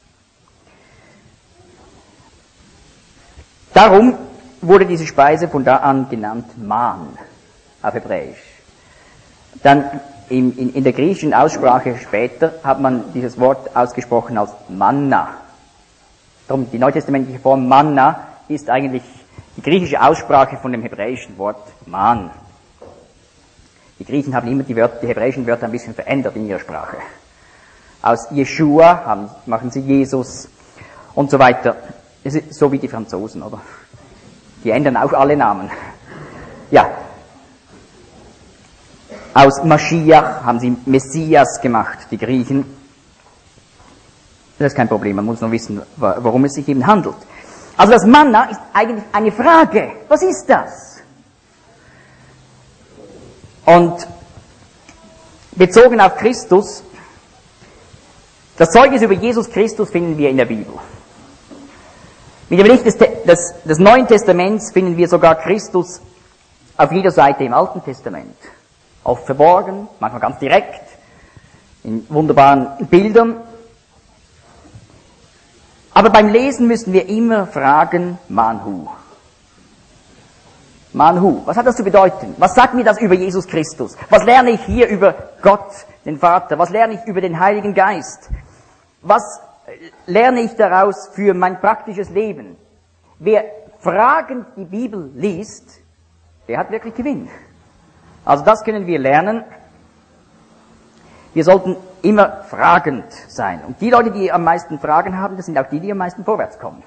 Darum wurde diese Speise von da an genannt Man, auf Hebräisch. Dann in, in, in der griechischen Aussprache später hat man dieses Wort ausgesprochen als Manna. Darum die neutestamentliche Form Manna ist eigentlich die griechische Aussprache von dem hebräischen Wort Man. Die Griechen haben immer die, Wörter, die hebräischen Wörter ein bisschen verändert in ihrer Sprache. Aus Jeshua haben, machen sie Jesus und so weiter. Es ist so wie die Franzosen, oder? Die ändern auch alle Namen. Ja. Aus Mashiach haben sie Messias gemacht, die Griechen. Das ist kein Problem, man muss nur wissen, worum es sich eben handelt. Also das Manna ist eigentlich eine Frage. Was ist das? Und bezogen auf Christus, das Zeugnis über Jesus Christus finden wir in der Bibel. Mit dem Licht des, des, des Neuen Testaments finden wir sogar Christus auf jeder Seite im Alten Testament. Oft verborgen, manchmal ganz direkt, in wunderbaren Bildern. Aber beim Lesen müssen wir immer fragen, Manhu. Manhu, was hat das zu bedeuten? Was sagt mir das über Jesus Christus? Was lerne ich hier über Gott, den Vater? Was lerne ich über den Heiligen Geist? Was lerne ich daraus für mein praktisches Leben? Wer fragend die Bibel liest, der hat wirklich Gewinn. Also das können wir lernen. Wir sollten immer fragend sein. Und die Leute, die am meisten Fragen haben, das sind auch die, die am meisten vorwärts kommen.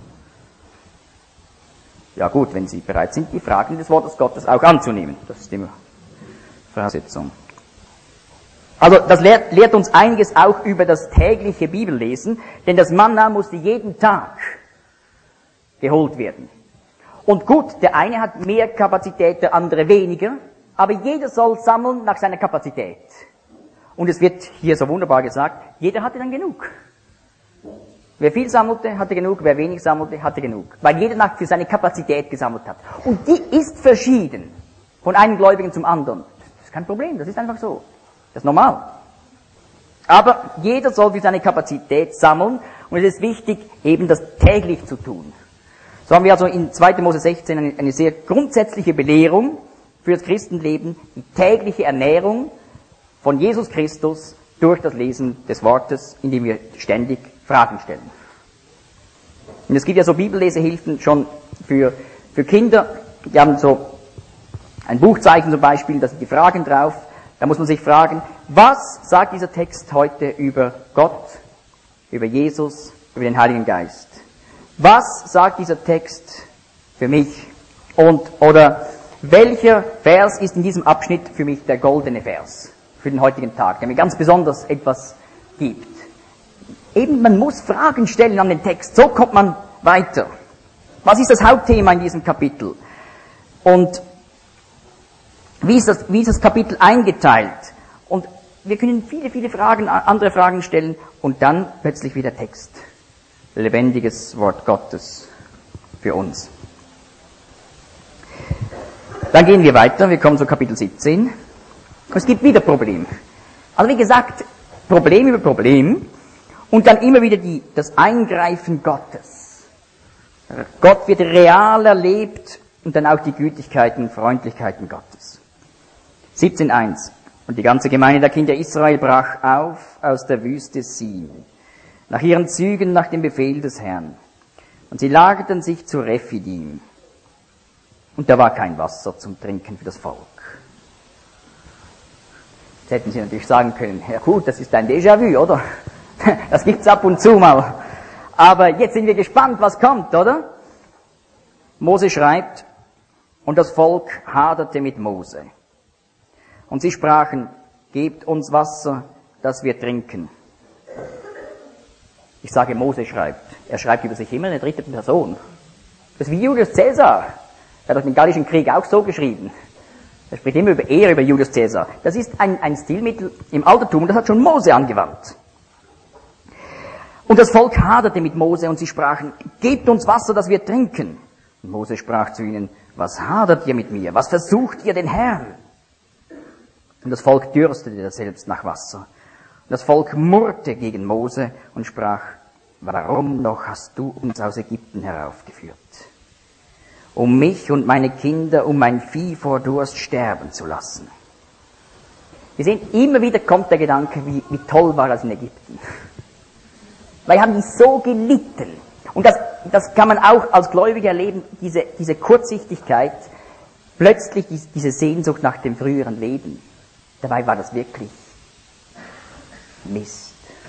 Ja gut, wenn sie bereit sind, die Fragen des Wortes Gottes auch anzunehmen. Das ist immer Voraussetzung. Also das lehrt, lehrt uns einiges auch über das tägliche Bibellesen, denn das Manna musste jeden Tag geholt werden. Und gut, der eine hat mehr Kapazität, der andere weniger, aber jeder soll sammeln nach seiner Kapazität. Und es wird hier so wunderbar gesagt, jeder hatte dann genug. Wer viel sammelte, hatte genug, wer wenig sammelte, hatte genug. Weil jeder nach für seine Kapazität gesammelt hat. Und die ist verschieden von einem Gläubigen zum anderen. Das ist kein Problem, das ist einfach so. Das ist normal. Aber jeder soll für seine Kapazität sammeln und es ist wichtig, eben das täglich zu tun. So haben wir also in zweiter Mose sechzehn eine, eine sehr grundsätzliche Belehrung für das Christenleben, die tägliche Ernährung von Jesus Christus durch das Lesen des Wortes, indem wir ständig Fragen stellen. Und es gibt ja so Bibellesehilfen schon für, für Kinder, die haben so ein Buchzeichen zum Beispiel, da sind die Fragen drauf. Da muss man sich fragen, was sagt dieser Text heute über Gott, über Jesus, über den Heiligen Geist? Was sagt dieser Text für mich? Und, oder welcher Vers ist in diesem Abschnitt für mich der goldene Vers für den heutigen Tag, der mir ganz besonders etwas gibt? Eben, man muss Fragen stellen an den Text, so kommt man weiter. Was ist das Hauptthema in diesem Kapitel? Und wie ist das, wie ist das Kapitel eingeteilt? Und wir können viele, viele Fragen, andere Fragen stellen und dann plötzlich wieder Text. Lebendiges Wort Gottes für uns. Dann gehen wir weiter, wir kommen zu Kapitel siebzehn. Es gibt wieder Probleme. Also wie gesagt, Problem über Problem und dann immer wieder die, das Eingreifen Gottes. Gott wird real erlebt und dann auch die Gütigkeiten und Freundlichkeiten Gottes. siebzehn eins. Und die ganze Gemeinde der Kinder Israel brach auf aus der Wüste Sin, nach ihren Zügen, nach dem Befehl des Herrn. Und sie lagerten sich zu Rephidim. Und da war kein Wasser zum Trinken für das Volk. Jetzt hätten sie natürlich sagen können, ja gut, das ist ein Déjà-vu, oder? Das gibt's ab und zu mal. Aber jetzt sind wir gespannt, was kommt, oder? Mose schreibt, und das Volk haderte mit Mose. Und sie sprachen, gebt uns Wasser, dass wir trinken. Ich sage, Mose schreibt. Er schreibt über sich immer in der dritten Person. Das ist wie Julius Caesar. Er hat den Gallischen Krieg auch so geschrieben. Er spricht immer über er, über Julius Caesar. Das ist ein, ein Stilmittel im Altertum, das hat schon Mose angewandt. Und das Volk haderte mit Mose und sie sprachen, gebt uns Wasser, dass wir trinken. Und Mose sprach zu ihnen, was hadert ihr mit mir? Was versucht ihr den Herrn? Und das Volk dürstete selbst nach Wasser. Und das Volk murrte gegen Mose und sprach, warum noch hast du uns aus Ägypten heraufgeführt? Um mich und meine Kinder, um mein Vieh vor Durst sterben zu lassen. Wir sehen, immer wieder kommt der Gedanke, wie, wie toll war das in Ägypten. Weil haben die so gelitten. Und das, das kann man auch als Gläubiger erleben, diese, diese Kurzsichtigkeit, plötzlich diese Sehnsucht nach dem früheren Leben. Dabei war das wirklich Mist.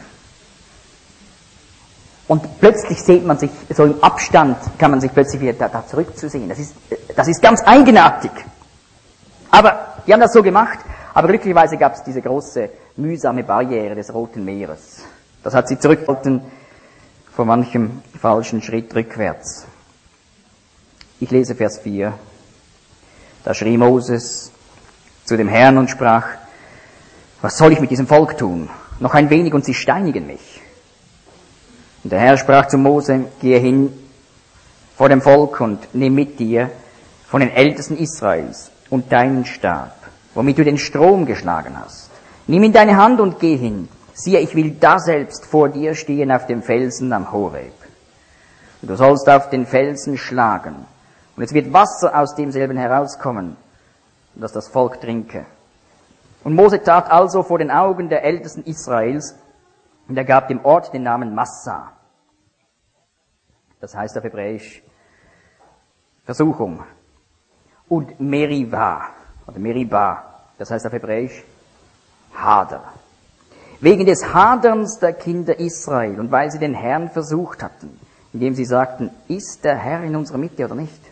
Und plötzlich sieht man sich, so im Abstand kann man sich plötzlich wieder da, da zurückzusehen. Das ist, das ist ganz eigenartig. Aber die haben das so gemacht, aber glücklicherweise gab es diese große, mühsame Barriere des Roten Meeres. Das hat sie zurückgehalten vor manchem falschen Schritt rückwärts. Ich lese Vers vier. Da schrie Moses zu dem Herrn und sprach, was soll ich mit diesem Volk tun? Noch ein wenig und sie steinigen mich. Und der Herr sprach zu Mose, gehe hin vor dem Volk und nimm mit dir von den Ältesten Israels und deinen Stab, womit du den Strom geschlagen hast. Nimm in deine Hand und geh hin. Siehe, ich will daselbst vor dir stehen auf dem Felsen am Horeb. Und du sollst auf den Felsen schlagen. Und es wird Wasser aus demselben herauskommen, dass das Volk trinke. Und Mose tat also vor den Augen der Ältesten Israels, und er gab dem Ort den Namen Massa. Das heißt auf Hebräisch Versuchung. Und Meriva, oder Meriba, das heißt auf Hebräisch Hader. Wegen des Haderns der Kinder Israel und weil sie den Herrn versucht hatten, indem sie sagten, ist der Herr in unserer Mitte oder nicht?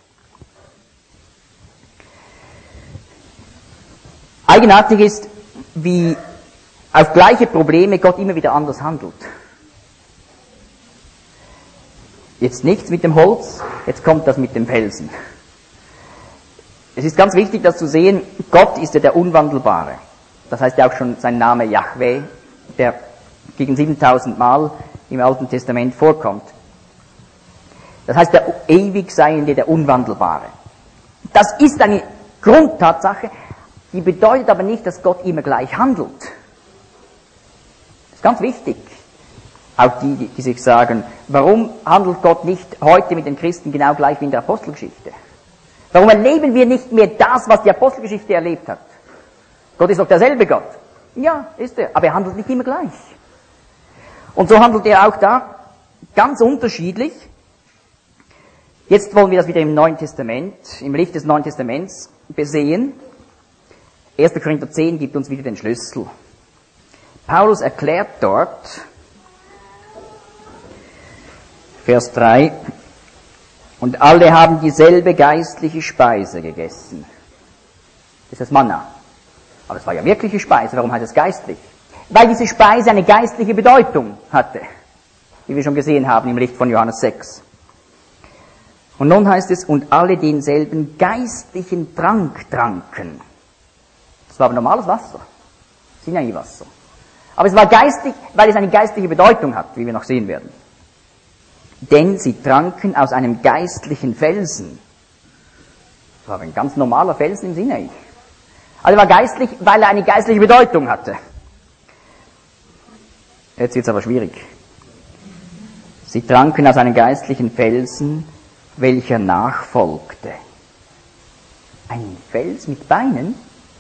Eigenartig ist, wie auf gleiche Probleme Gott immer wieder anders handelt. Jetzt nichts mit dem Holz, jetzt kommt das mit dem Felsen. Es ist ganz wichtig, das zu sehen, Gott ist ja der Unwandelbare. Das heißt ja auch schon sein Name Yahweh, der gegen siebentausend Mal im Alten Testament vorkommt. Das heißt der ewig Seiende, der Unwandelbare. Das ist eine Grundtatsache, die bedeutet aber nicht, dass Gott immer gleich handelt. Das ist ganz wichtig. Auch die, die, die sich sagen, warum handelt Gott nicht heute mit den Christen genau gleich wie in der Apostelgeschichte? Warum erleben wir nicht mehr das, was die Apostelgeschichte erlebt hat? Gott ist doch derselbe Gott. Ja, ist er, aber er handelt nicht immer gleich. Und so handelt er auch da ganz unterschiedlich. Jetzt wollen wir das wieder im Neuen Testament, im Licht des Neuen Testaments besehen. erster Korinther zehn gibt uns wieder den Schlüssel. Paulus erklärt dort, Vers drei, und alle haben dieselbe geistliche Speise gegessen. Das ist das Manna. Aber es war ja wirkliche Speise. Warum heißt es geistlich? Weil diese Speise eine geistliche Bedeutung hatte, wie wir schon gesehen haben im Licht von Johannes sechs. Und nun heißt es, und alle denselben geistlichen Trank tranken. Das war aber normales Wasser. Sinai-Wasser. Aber es war geistlich, weil es eine geistliche Bedeutung hat, wie wir noch sehen werden. Denn sie tranken aus einem geistlichen Felsen. war ein ganz normaler Felsen im Sinai. Also er war geistlich, weil er eine geistliche Bedeutung hatte. Jetzt wird's aber schwierig. Sie tranken aus einem geistlichen Felsen, welcher nachfolgte. Ein Fels mit Beinen?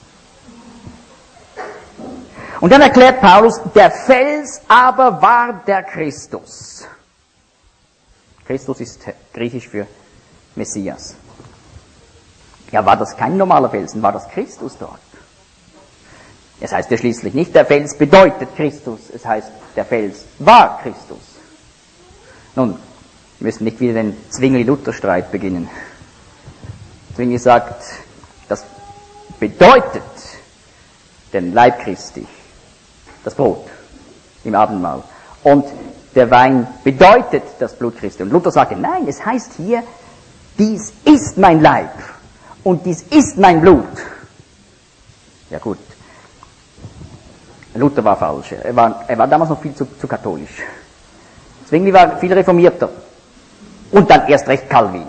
Und dann erklärt Paulus, der Fels aber war der Christus. Christus ist griechisch für Messias. Ja, war das kein normaler Felsen, war das Christus dort? Es heißt ja schließlich nicht, der Fels bedeutet Christus, es heißt, der Fels war Christus. Nun, wir müssen nicht wieder den Zwingli-Luther-Streit beginnen. Zwingli sagt, das bedeutet den Leib Christi, das Brot im Abendmahl. Und der Wein bedeutet das Blut Christi. Und Luther sagte, nein, es heißt hier, dies ist mein Leib und dies ist mein Blut. Ja gut, Luther war falsch. Er war, er war damals noch viel zu, zu katholisch. Zwingli war viel reformierter. Und dann erst recht Calvin.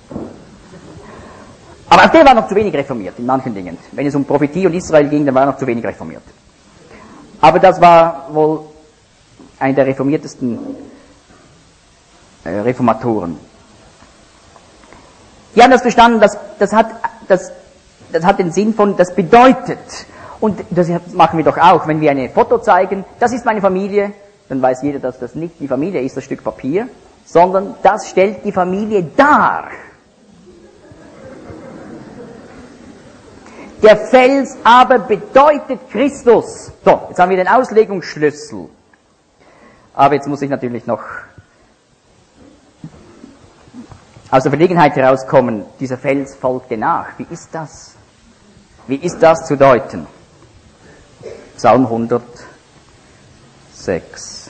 Aber auch der war noch zu wenig reformiert in manchen Dingen. Wenn es um Prophetie und Israel ging, dann war er noch zu wenig reformiert. Aber das war wohl einer der reformiertesten äh, Reformatoren. Die haben das verstanden, das, das, hat, das, das hat den Sinn von, das bedeutet. Und das machen wir doch auch, wenn wir ein Foto zeigen, das ist meine Familie, dann weiß jeder, dass das nicht die Familie ist, das Stück Papier, sondern das stellt die Familie dar. Der Fels aber bedeutet Christus. So, jetzt haben wir den Auslegungsschlüssel. Aber jetzt muss ich natürlich noch aus der Verlegenheit herauskommen, dieser Fels folgte nach. Wie ist das? Wie ist das zu deuten? Psalm hundertsechs.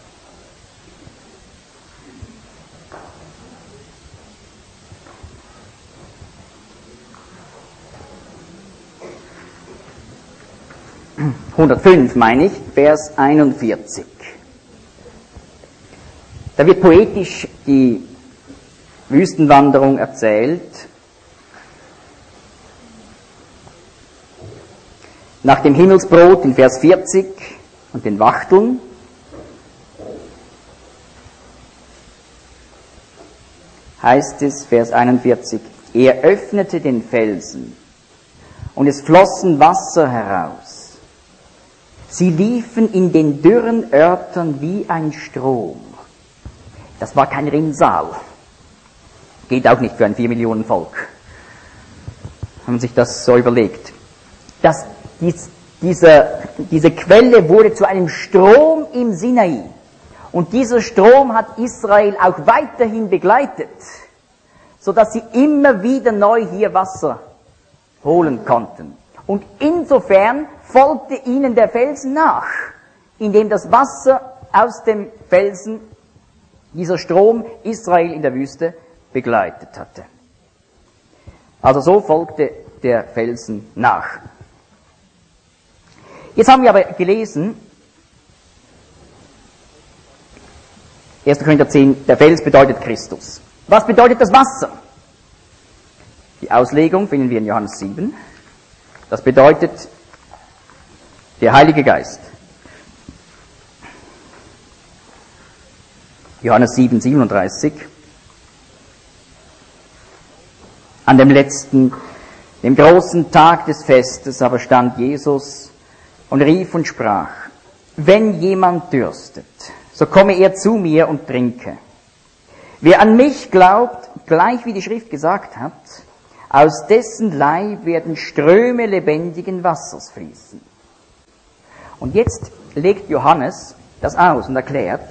hundertfünf meine ich, Vers einundvierzig. Da wird poetisch die Wüstenwanderung erzählt. Nach dem Himmelsbrot in Vers vierzig und den Wachteln. Heißt es, Vers einundvierzig, er öffnete den Felsen und es flossen Wasser heraus. Sie liefen in den dürren Örtern wie ein Strom. Das war kein Rinnsal. Geht auch nicht für ein vier Millionen Volk. Wenn man sich das so überlegt. Das, dies, diese, diese Quelle wurde zu einem Strom im Sinai. Und dieser Strom hat Israel auch weiterhin begleitet, sodass sie immer wieder neu hier Wasser holen konnten. Und insofern folgte ihnen der Felsen nach, indem das Wasser aus dem Felsen, dieser Strom, Israel in der Wüste begleitet hatte. Also so folgte der Felsen nach. Jetzt haben wir aber gelesen, erster Korinther zehn, der Fels bedeutet Christus. Was bedeutet das Wasser? Die Auslegung finden wir in Johannes sieben. Das bedeutet der Heilige Geist. Johannes sieben, siebenunddreißig. An dem letzten, dem großen Tag des Festes aber stand Jesus und rief und sprach, wenn jemand dürstet, so komme er zu mir und trinke. Wer an mich glaubt, gleich wie die Schrift gesagt hat, aus dessen Leib werden Ströme lebendigen Wassers fließen. Und jetzt legt Johannes das aus und erklärt,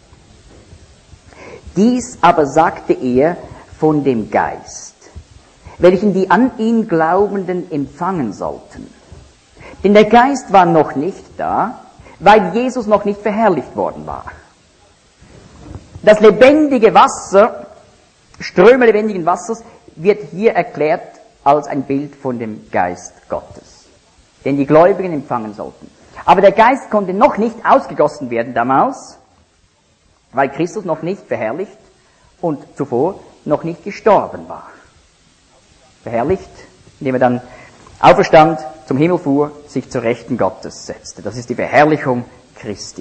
dies aber sagte er von dem Geist, welchen die an ihn Glaubenden empfangen sollten. Denn der Geist war noch nicht da, weil Jesus noch nicht verherrlicht worden war. Das lebendige Wasser, Ströme lebendigen Wassers, wird hier erklärt als ein Bild von dem Geist Gottes, den die Gläubigen empfangen sollten. Aber der Geist konnte noch nicht ausgegossen werden damals, weil Christus noch nicht verherrlicht und zuvor noch nicht gestorben war. verherrlicht, indem er dann auferstand, zum Himmel fuhr, sich zur Rechten Gottes setzte. Das ist die Verherrlichung Christi.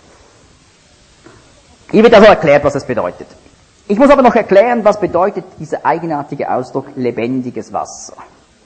Hier wird also erklärt, was das bedeutet. Ich muss aber noch erklären, was bedeutet dieser eigenartige Ausdruck lebendiges Wasser.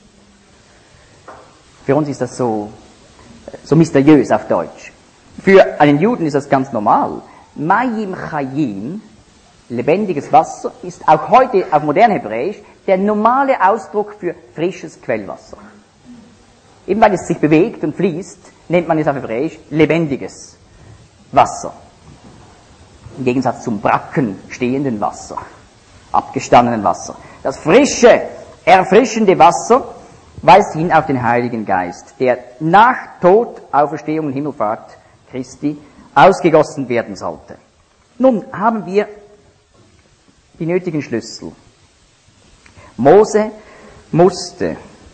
Für uns ist das so, so mysteriös auf Deutsch. Für einen Juden ist das ganz normal. Mayim Chayim, lebendiges Wasser, ist auch heute auf modern Hebräisch der normale Ausdruck für frisches Quellwasser. Eben weil es sich bewegt und fließt, nennt man es auf Hebräisch lebendiges Wasser. Im Gegensatz zum Bracken stehenden Wasser, abgestandenen Wasser. Das frische, erfrischende Wasser weist hin auf den Heiligen Geist, der nach Tod, Auferstehung und Himmelfahrt Christi ausgegossen werden sollte. Nun haben wir die nötigen Schlüssel. Mose musste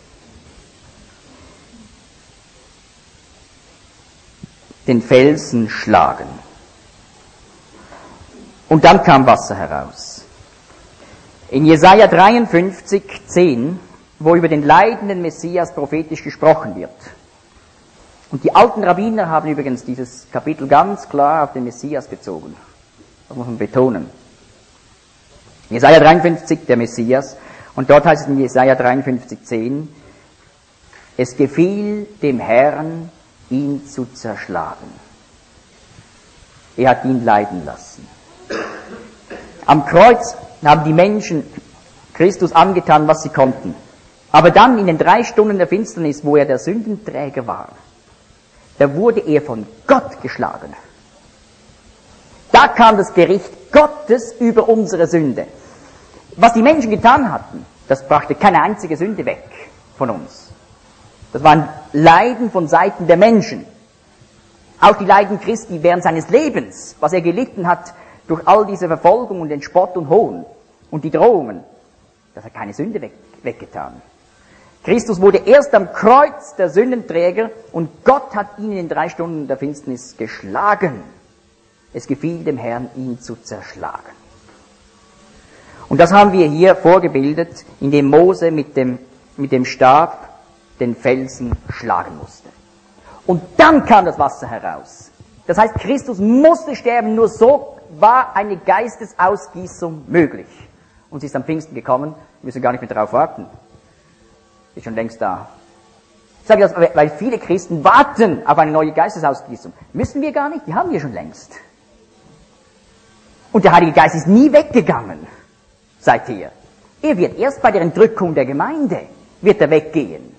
den Felsen schlagen. Und dann kam Wasser heraus. In Jesaja dreiundfünfzig, zehn, wo über den leidenden Messias prophetisch gesprochen wird. Und die alten Rabbiner haben übrigens dieses Kapitel ganz klar auf den Messias bezogen. Das muss man betonen. Jesaja dreiundfünfzig, der Messias. Und dort heißt es in Jesaja dreiundfünfzig, zehn, es gefiel dem Herrn, ihn zu zerschlagen. Er hat ihn leiden lassen. Am Kreuz haben die Menschen Christus angetan, was sie konnten. Aber dann in den drei Stunden der Finsternis, wo er der Sündenträger war, da wurde er von Gott geschlagen. Da kam das Gericht Gottes über unsere Sünde. Was die Menschen getan hatten, das brachte keine einzige Sünde weg von uns. Das waren Leiden von Seiten der Menschen. Auch die Leiden Christi während seines Lebens, was er gelitten hat durch all diese Verfolgung und den Spott und Hohn und die Drohungen, das hat keine Sünde weg, weggetan. Christus wurde erst am Kreuz der Sündenträger und Gott hat ihn in den drei Stunden der Finsternis geschlagen. Es gefiel dem Herrn, ihn zu zerschlagen. Und das haben wir hier vorgebildet, indem Mose mit dem, mit dem Stab den Felsen schlagen musste. Und dann kam das Wasser heraus. Das heißt, Christus musste sterben, nur so war eine Geistesausgießung möglich. Und sie ist am Pfingsten gekommen, wir müssen gar nicht mehr darauf warten. Ist schon längst da. Ich sage das, weil viele Christen warten auf eine neue Geistesausgießung. Müssen wir gar nicht, die haben wir schon längst. Und der Heilige Geist ist nie weggegangen seither. Er wird erst bei der Entrückung der Gemeinde, wird er weggehen.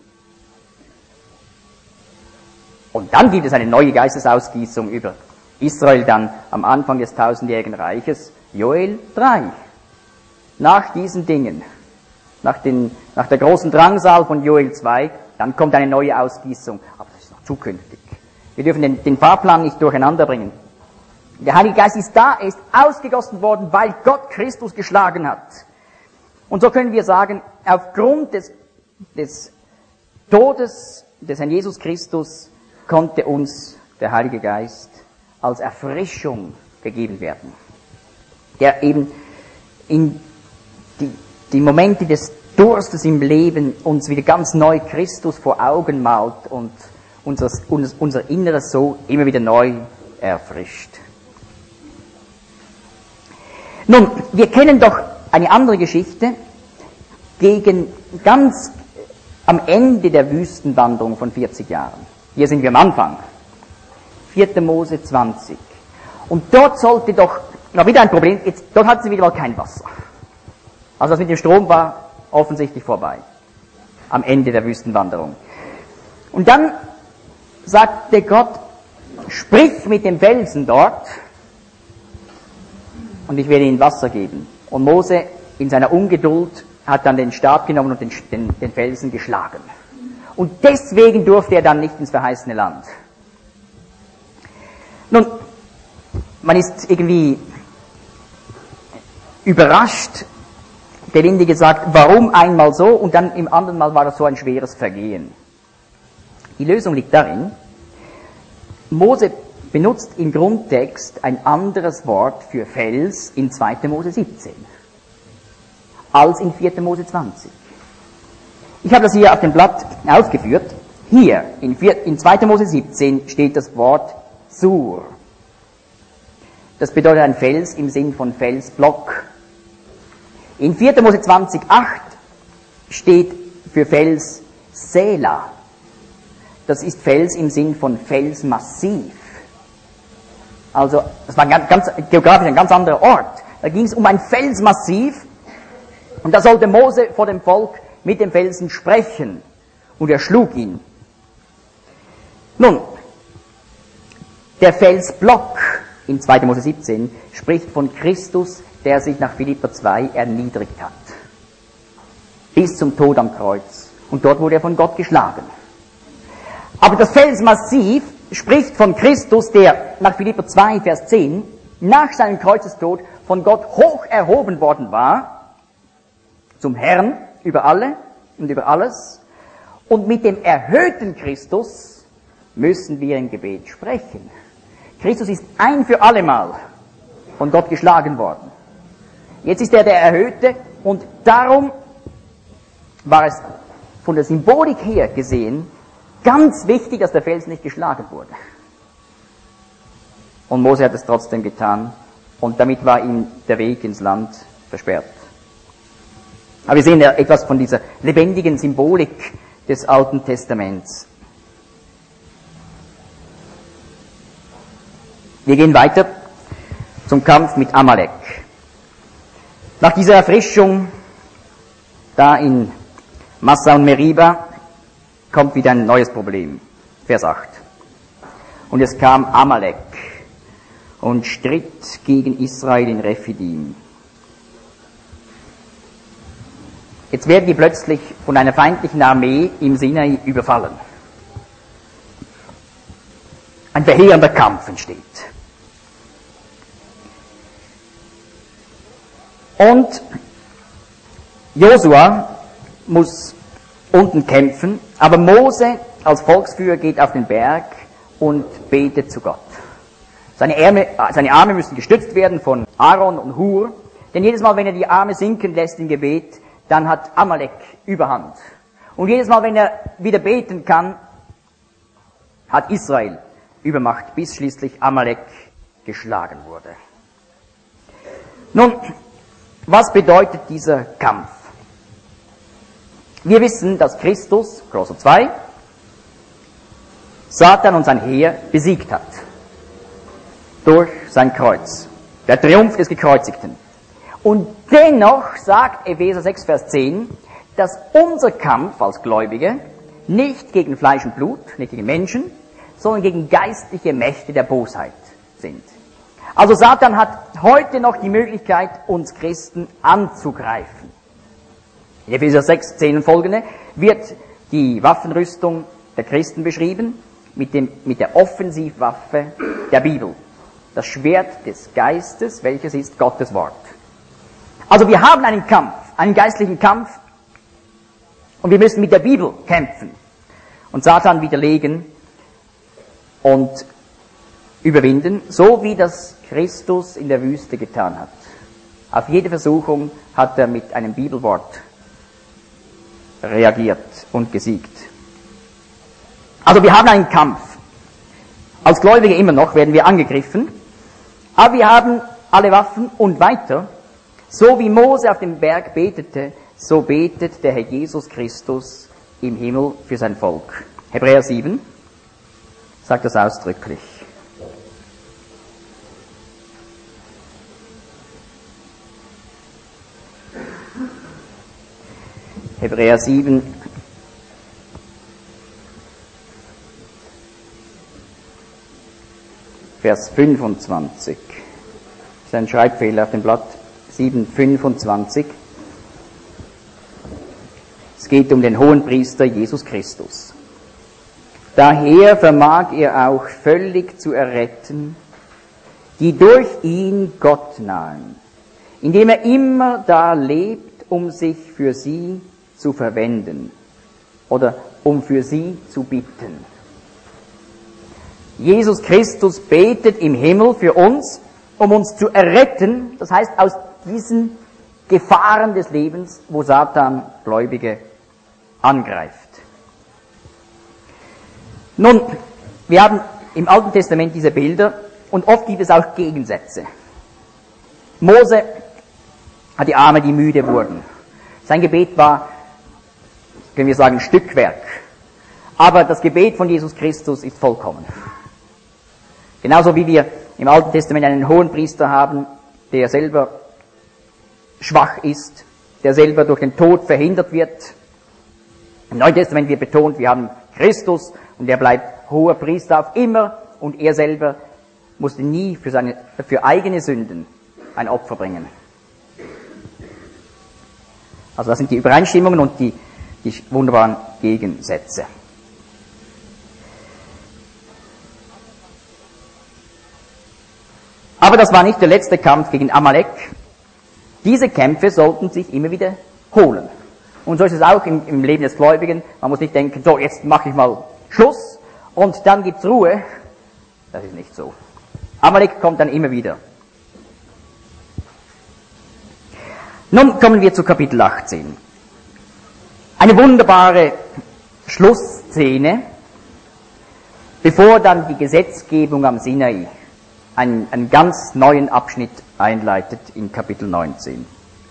Und dann gibt es eine neue Geistesausgießung über Israel dann am Anfang des tausendjährigen Reiches, Joel drei. Nach diesen Dingen, nach, den, nach der großen Drangsal von Joel zwei, dann kommt eine neue Ausgießung. Aber das ist noch zukünftig. Wir dürfen den, den Fahrplan nicht durcheinander bringen. Der Heilige Geist ist da, er ist ausgegossen worden, weil Gott Christus geschlagen hat. Und so können wir sagen, aufgrund des, des Todes des Herrn Jesus Christus konnte uns der Heilige Geist als Erfrischung gegeben werden, der eben in die, die Momente des Durstes im Leben uns wieder ganz neu Christus vor Augen malt und unser, unser Inneres so immer wieder neu erfrischt. Nun, wir kennen doch eine andere Geschichte gegen ganz am Ende der Wüstenwanderung von vierzig Jahren. Hier sind wir am Anfang. vierte Mose zwanzig. Und dort sollte doch, noch wieder ein Problem, jetzt, dort hatten sie wieder mal kein Wasser. Also das mit dem Strom war offensichtlich vorbei. Am Ende der Wüstenwanderung. Und dann sagte Gott, sprich mit dem Felsen dort, und ich werde ihnen Wasser geben. Und Mose in seiner Ungeduld hat dann den Stab genommen und den, den, den Felsen geschlagen. Und deswegen durfte er dann nicht ins verheißene Land. Nun, man ist irgendwie überrascht, gelinde gesagt, warum einmal so und dann im anderen Mal war das so ein schweres Vergehen. Die Lösung liegt darin, Mose benutzt im Grundtext ein anderes Wort für Fels in zweite Mose siebzehn als in vierte Mose zwanzig. Ich habe das hier auf dem Blatt ausgeführt. Hier, in, in zweiter Mose siebzehn, steht das Wort Sur. Das bedeutet ein Fels im Sinn von Felsblock. In vierter Mose zwanzig acht steht für Fels Sela. Das ist Fels im Sinn von Felsmassiv. Also, das war ganz, ganz, geografisch ein ganz anderer Ort. Da ging es um ein Felsmassiv und da sollte Mose vor dem Volk mit dem Felsen sprechen und er schlug ihn. Nun, der Felsblock in zweiter Mose siebzehn spricht von Christus, der sich nach Philipper zwei erniedrigt hat. Bis zum Tod am Kreuz. Und dort wurde er von Gott geschlagen. Aber das Felsmassiv spricht von Christus, der nach Philipper zwei, Vers zehn, nach seinem Kreuzestod von Gott hoch erhoben worden war, zum Herrn über alle und über alles. Und mit dem erhöhten Christus müssen wir im Gebet sprechen. Christus ist ein für allemal von Gott geschlagen worden. Jetzt ist er der Erhöhte und darum war es von der Symbolik her gesehen ganz wichtig, dass der Fels nicht geschlagen wurde. Und Mose hat es trotzdem getan und damit war ihm der Weg ins Land versperrt. Aber wir sehen ja etwas von dieser lebendigen Symbolik des Alten Testaments. Wir gehen weiter zum Kampf mit Amalek. Nach dieser Erfrischung da in Massa und Meriba kommt wieder ein neues Problem. Vers acht. Und es kam Amalek und stritt gegen Israel in Rephidim. Jetzt werden die plötzlich von einer feindlichen Armee im Sinai überfallen. Ein verheerender Kampf entsteht. Und Josua muss unten kämpfen, aber Mose als Volksführer geht auf den Berg und betet zu Gott. Seine Arme, seine Arme müssen gestützt werden von Aaron und Hur, denn jedes Mal, wenn er die Arme sinken lässt im Gebet, dann hat Amalek Überhand. Und jedes Mal, wenn er wieder beten kann, hat Israel Übermacht, bis schließlich Amalek geschlagen wurde. Nun, was bedeutet dieser Kampf? Wir wissen, dass Christus, Kolosser zwei, Satan und sein Heer besiegt hat. Durch sein Kreuz. Der Triumph des Gekreuzigten. Und dennoch sagt Epheser sechs, Vers zehn, dass unser Kampf als Gläubige nicht gegen Fleisch und Blut, nicht gegen Menschen, sondern gegen geistliche Mächte der Bosheit sind. Also Satan hat heute noch die Möglichkeit, uns Christen anzugreifen. In Epheser sechs, zehn und folgende wird die Waffenrüstung der Christen beschrieben mit, dem, mit der Offensivwaffe der Bibel. Das Schwert des Geistes, welches ist Gottes Wort. Also wir haben einen Kampf, einen geistlichen Kampf und wir müssen mit der Bibel kämpfen und Satan widerlegen und überwinden, so wie das Christus in der Wüste getan hat. Auf jede Versuchung hat er mit einem Bibelwort reagiert und gesiegt. Also wir haben einen Kampf. Als Gläubige immer noch werden wir angegriffen, aber wir haben alle Waffen und weiter. So wie Mose auf dem Berg betete, so betet der Herr Jesus Christus im Himmel für sein Volk. Hebräer sieben sagt das ausdrücklich. Hebräer sieben, Vers fünfundzwanzig. Das ist ein Schreibfehler auf dem Blatt. sieben, fünfundzwanzig. Es geht um den Hohenpriester Jesus Christus. Daher vermag er auch völlig zu erretten, die durch ihn Gott nahen, indem er immer da lebt, um sich für sie zu verwenden oder um für sie zu bitten. Jesus Christus betet im Himmel für uns, um uns zu erretten, das heißt aus diesen Gefahren des Lebens, wo Satan Gläubige angreift. Nun, wir haben im Alten Testament diese Bilder und oft gibt es auch Gegensätze. Mose hat die Arme, die müde wurden. Sein Gebet war, können wir sagen, Stückwerk. Aber das Gebet von Jesus Christus ist vollkommen. Genauso wie wir im Alten Testament einen Hohenpriester haben, der selber schwach ist, der selber durch den Tod verhindert wird. Im Neuen Testament wird betont, wir haben Christus und er bleibt hoher Priester auf immer und er selber musste nie für seine, für eigene Sünden ein Opfer bringen. Also das sind die Übereinstimmungen und die, die wunderbaren Gegensätze. Aber das war nicht der letzte Kampf gegen Amalek. Diese Kämpfe sollten sich immer wieder holen. Und so ist es auch im, im Leben des Gläubigen. Man muss nicht denken, so, jetzt mache ich mal Schluss und dann gibt's Ruhe. Das ist nicht so. Amalek kommt dann immer wieder. Nun kommen wir zu Kapitel achtzehn. Eine wunderbare Schlussszene, bevor dann die Gesetzgebung am Sinai einen, einen ganz neuen Abschnitt einleitet in Kapitel neunzehn.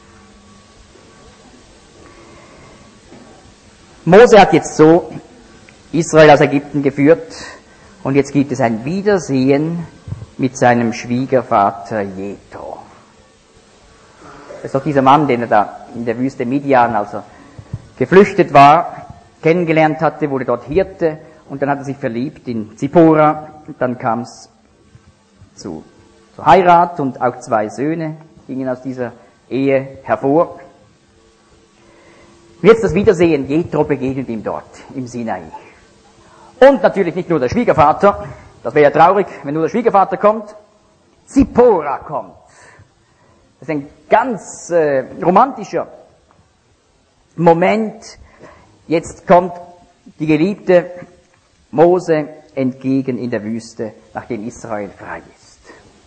Mose hat jetzt so Israel aus Ägypten geführt und jetzt gibt es ein Wiedersehen mit seinem Schwiegervater Jethro. Das ist doch dieser Mann, den er da in der Wüste Midian, als er geflüchtet war, kennengelernt hatte, wurde dort Hirte und dann hat er sich verliebt in Zippora und dann kam es zu, zur Heirat und auch zwei Söhne gingen aus dieser Ehe hervor. Und jetzt das Wiedersehen, Jethro begegnet ihm dort im Sinai. Und natürlich nicht nur der Schwiegervater, das wäre ja traurig, wenn nur der Schwiegervater kommt, Zippora kommt. Das ist ein ganz äh, romantischer Moment. Jetzt kommt die geliebte Mose entgegen in der Wüste, nachdem Israel frei ist.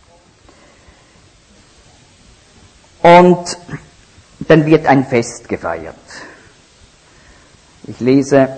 Und dann wird ein Fest gefeiert. Ich lese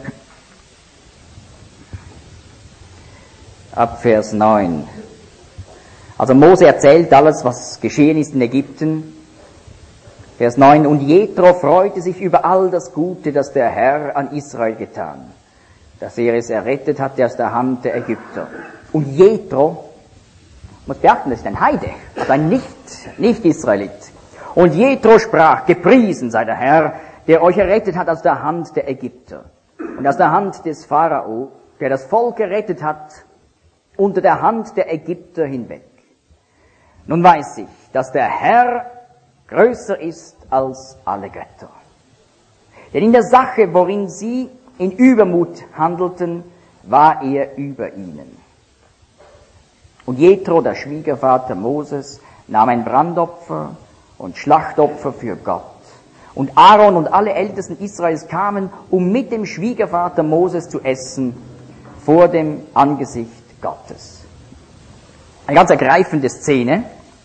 ab Vers neun. Also Mose erzählt alles, was geschehen ist in Ägypten. Vers neun. Und Jethro freute sich über all das Gute, das der Herr an Israel getan, dass er es errettet hatte aus der Hand der Ägypter. Und Jethro, muss beachten, das ist ein Heide, also ein Nicht, Nicht-Israelit. Und Jethro sprach, gepriesen sei der Herr, der euch errettet hat aus der Hand der Ägypter und aus der Hand des Pharao, der das Volk gerettet hat unter der Hand der Ägypter hinweg. Nun weiß ich, dass der Herr größer ist als alle Götter. Denn in der Sache, worin sie in Übermut handelten, war er über ihnen. Und Jethro, der Schwiegervater Moses, nahm ein Brandopfer und Schlachtopfer für Gott. Und Aaron und alle Ältesten Israels kamen, um mit dem Schwiegervater Moses zu essen, vor dem Angesicht Gottes. Eine ganz ergreifende Szene.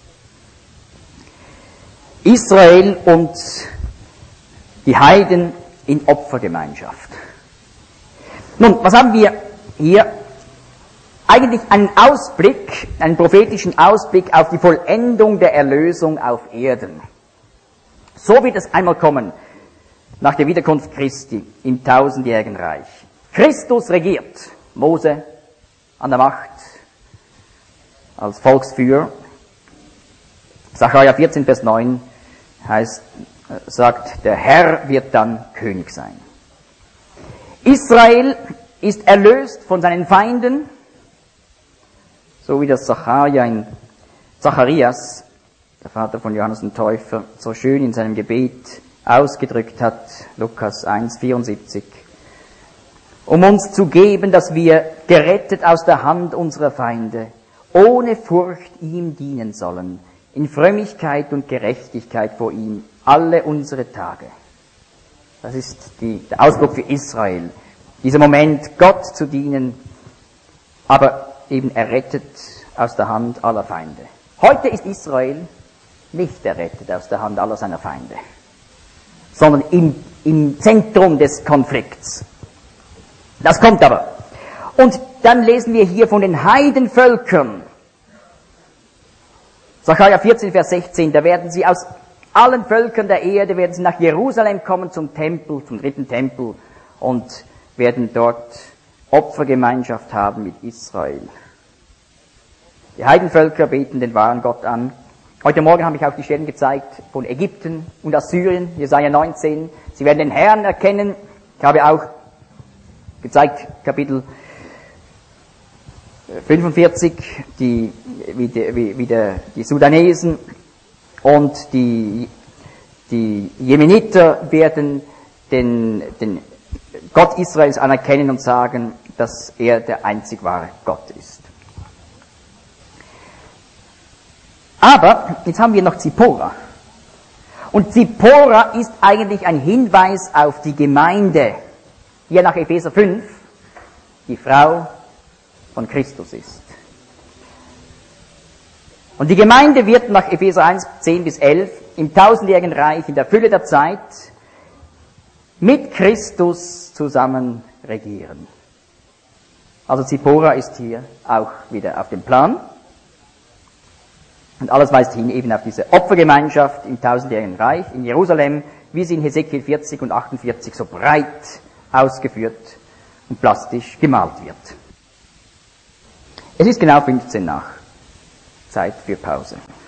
Israel und die Heiden in Opfergemeinschaft. Nun, was haben wir hier? Eigentlich einen Ausblick, einen prophetischen Ausblick auf die Vollendung der Erlösung auf Erden. So wird es einmal kommen, nach der Wiederkunft Christi im tausendjährigen Reich. Christus regiert, Mose an der Macht, als Volksführer. Sacharja vierzehn, Vers neun heißt, sagt, der Herr wird dann König sein. Israel ist erlöst von seinen Feinden, so wie das Sacharja in Zacharias, der Vater von Johannes dem Täufer, so schön in seinem Gebet ausgedrückt hat, Lukas eins, vierundsiebzig, um uns zu geben, dass wir, gerettet aus der Hand unserer Feinde, ohne Furcht ihm dienen sollen, in Frömmigkeit und Gerechtigkeit vor ihm, alle unsere Tage. Das ist die, der Ausdruck für Israel. Dieser Moment, Gott zu dienen, aber eben errettet aus der Hand aller Feinde. Heute ist Israel nicht errettet aus der Hand aller seiner Feinde. sondern im, im Zentrum des Konflikts. Das kommt aber. Und dann lesen wir hier von den Heidenvölkern. Sacharja vierzehn, Vers sechzehn, da werden sie aus allen Völkern der Erde, werden sie nach Jerusalem kommen zum Tempel, zum dritten Tempel und werden dort Opfergemeinschaft haben mit Israel. Die Heidenvölker beten den wahren Gott an. Heute Morgen habe ich auch die Stellen gezeigt von Ägypten und Assyrien, Jesaja neunzehn. Sie werden den Herrn erkennen. Ich habe auch gezeigt, Kapitel fünfundvierzig, die, wie, die, wie, wie der, die Sudanesen und die, die Jemeniter werden den, den Gott Israels anerkennen und sagen, dass er der einzig wahre Gott ist. Aber jetzt haben wir noch Zippora. Und Zippora ist eigentlich ein Hinweis auf die Gemeinde, die ja nach Epheser fünf die Frau von Christus ist. Und die Gemeinde wird nach Epheser eins, zehn bis elf im tausendjährigen Reich, in der Fülle der Zeit, mit Christus zusammen regieren. Also Zippora ist hier auch wieder auf dem Plan. Und alles weist hin eben auf diese Opfergemeinschaft im tausendjährigen Reich in Jerusalem, wie sie in Hesekiel vierzig und achtundvierzig so breit ausgeführt und plastisch gemalt wird. Es ist genau fünfzehn nach. Zeit für Pause.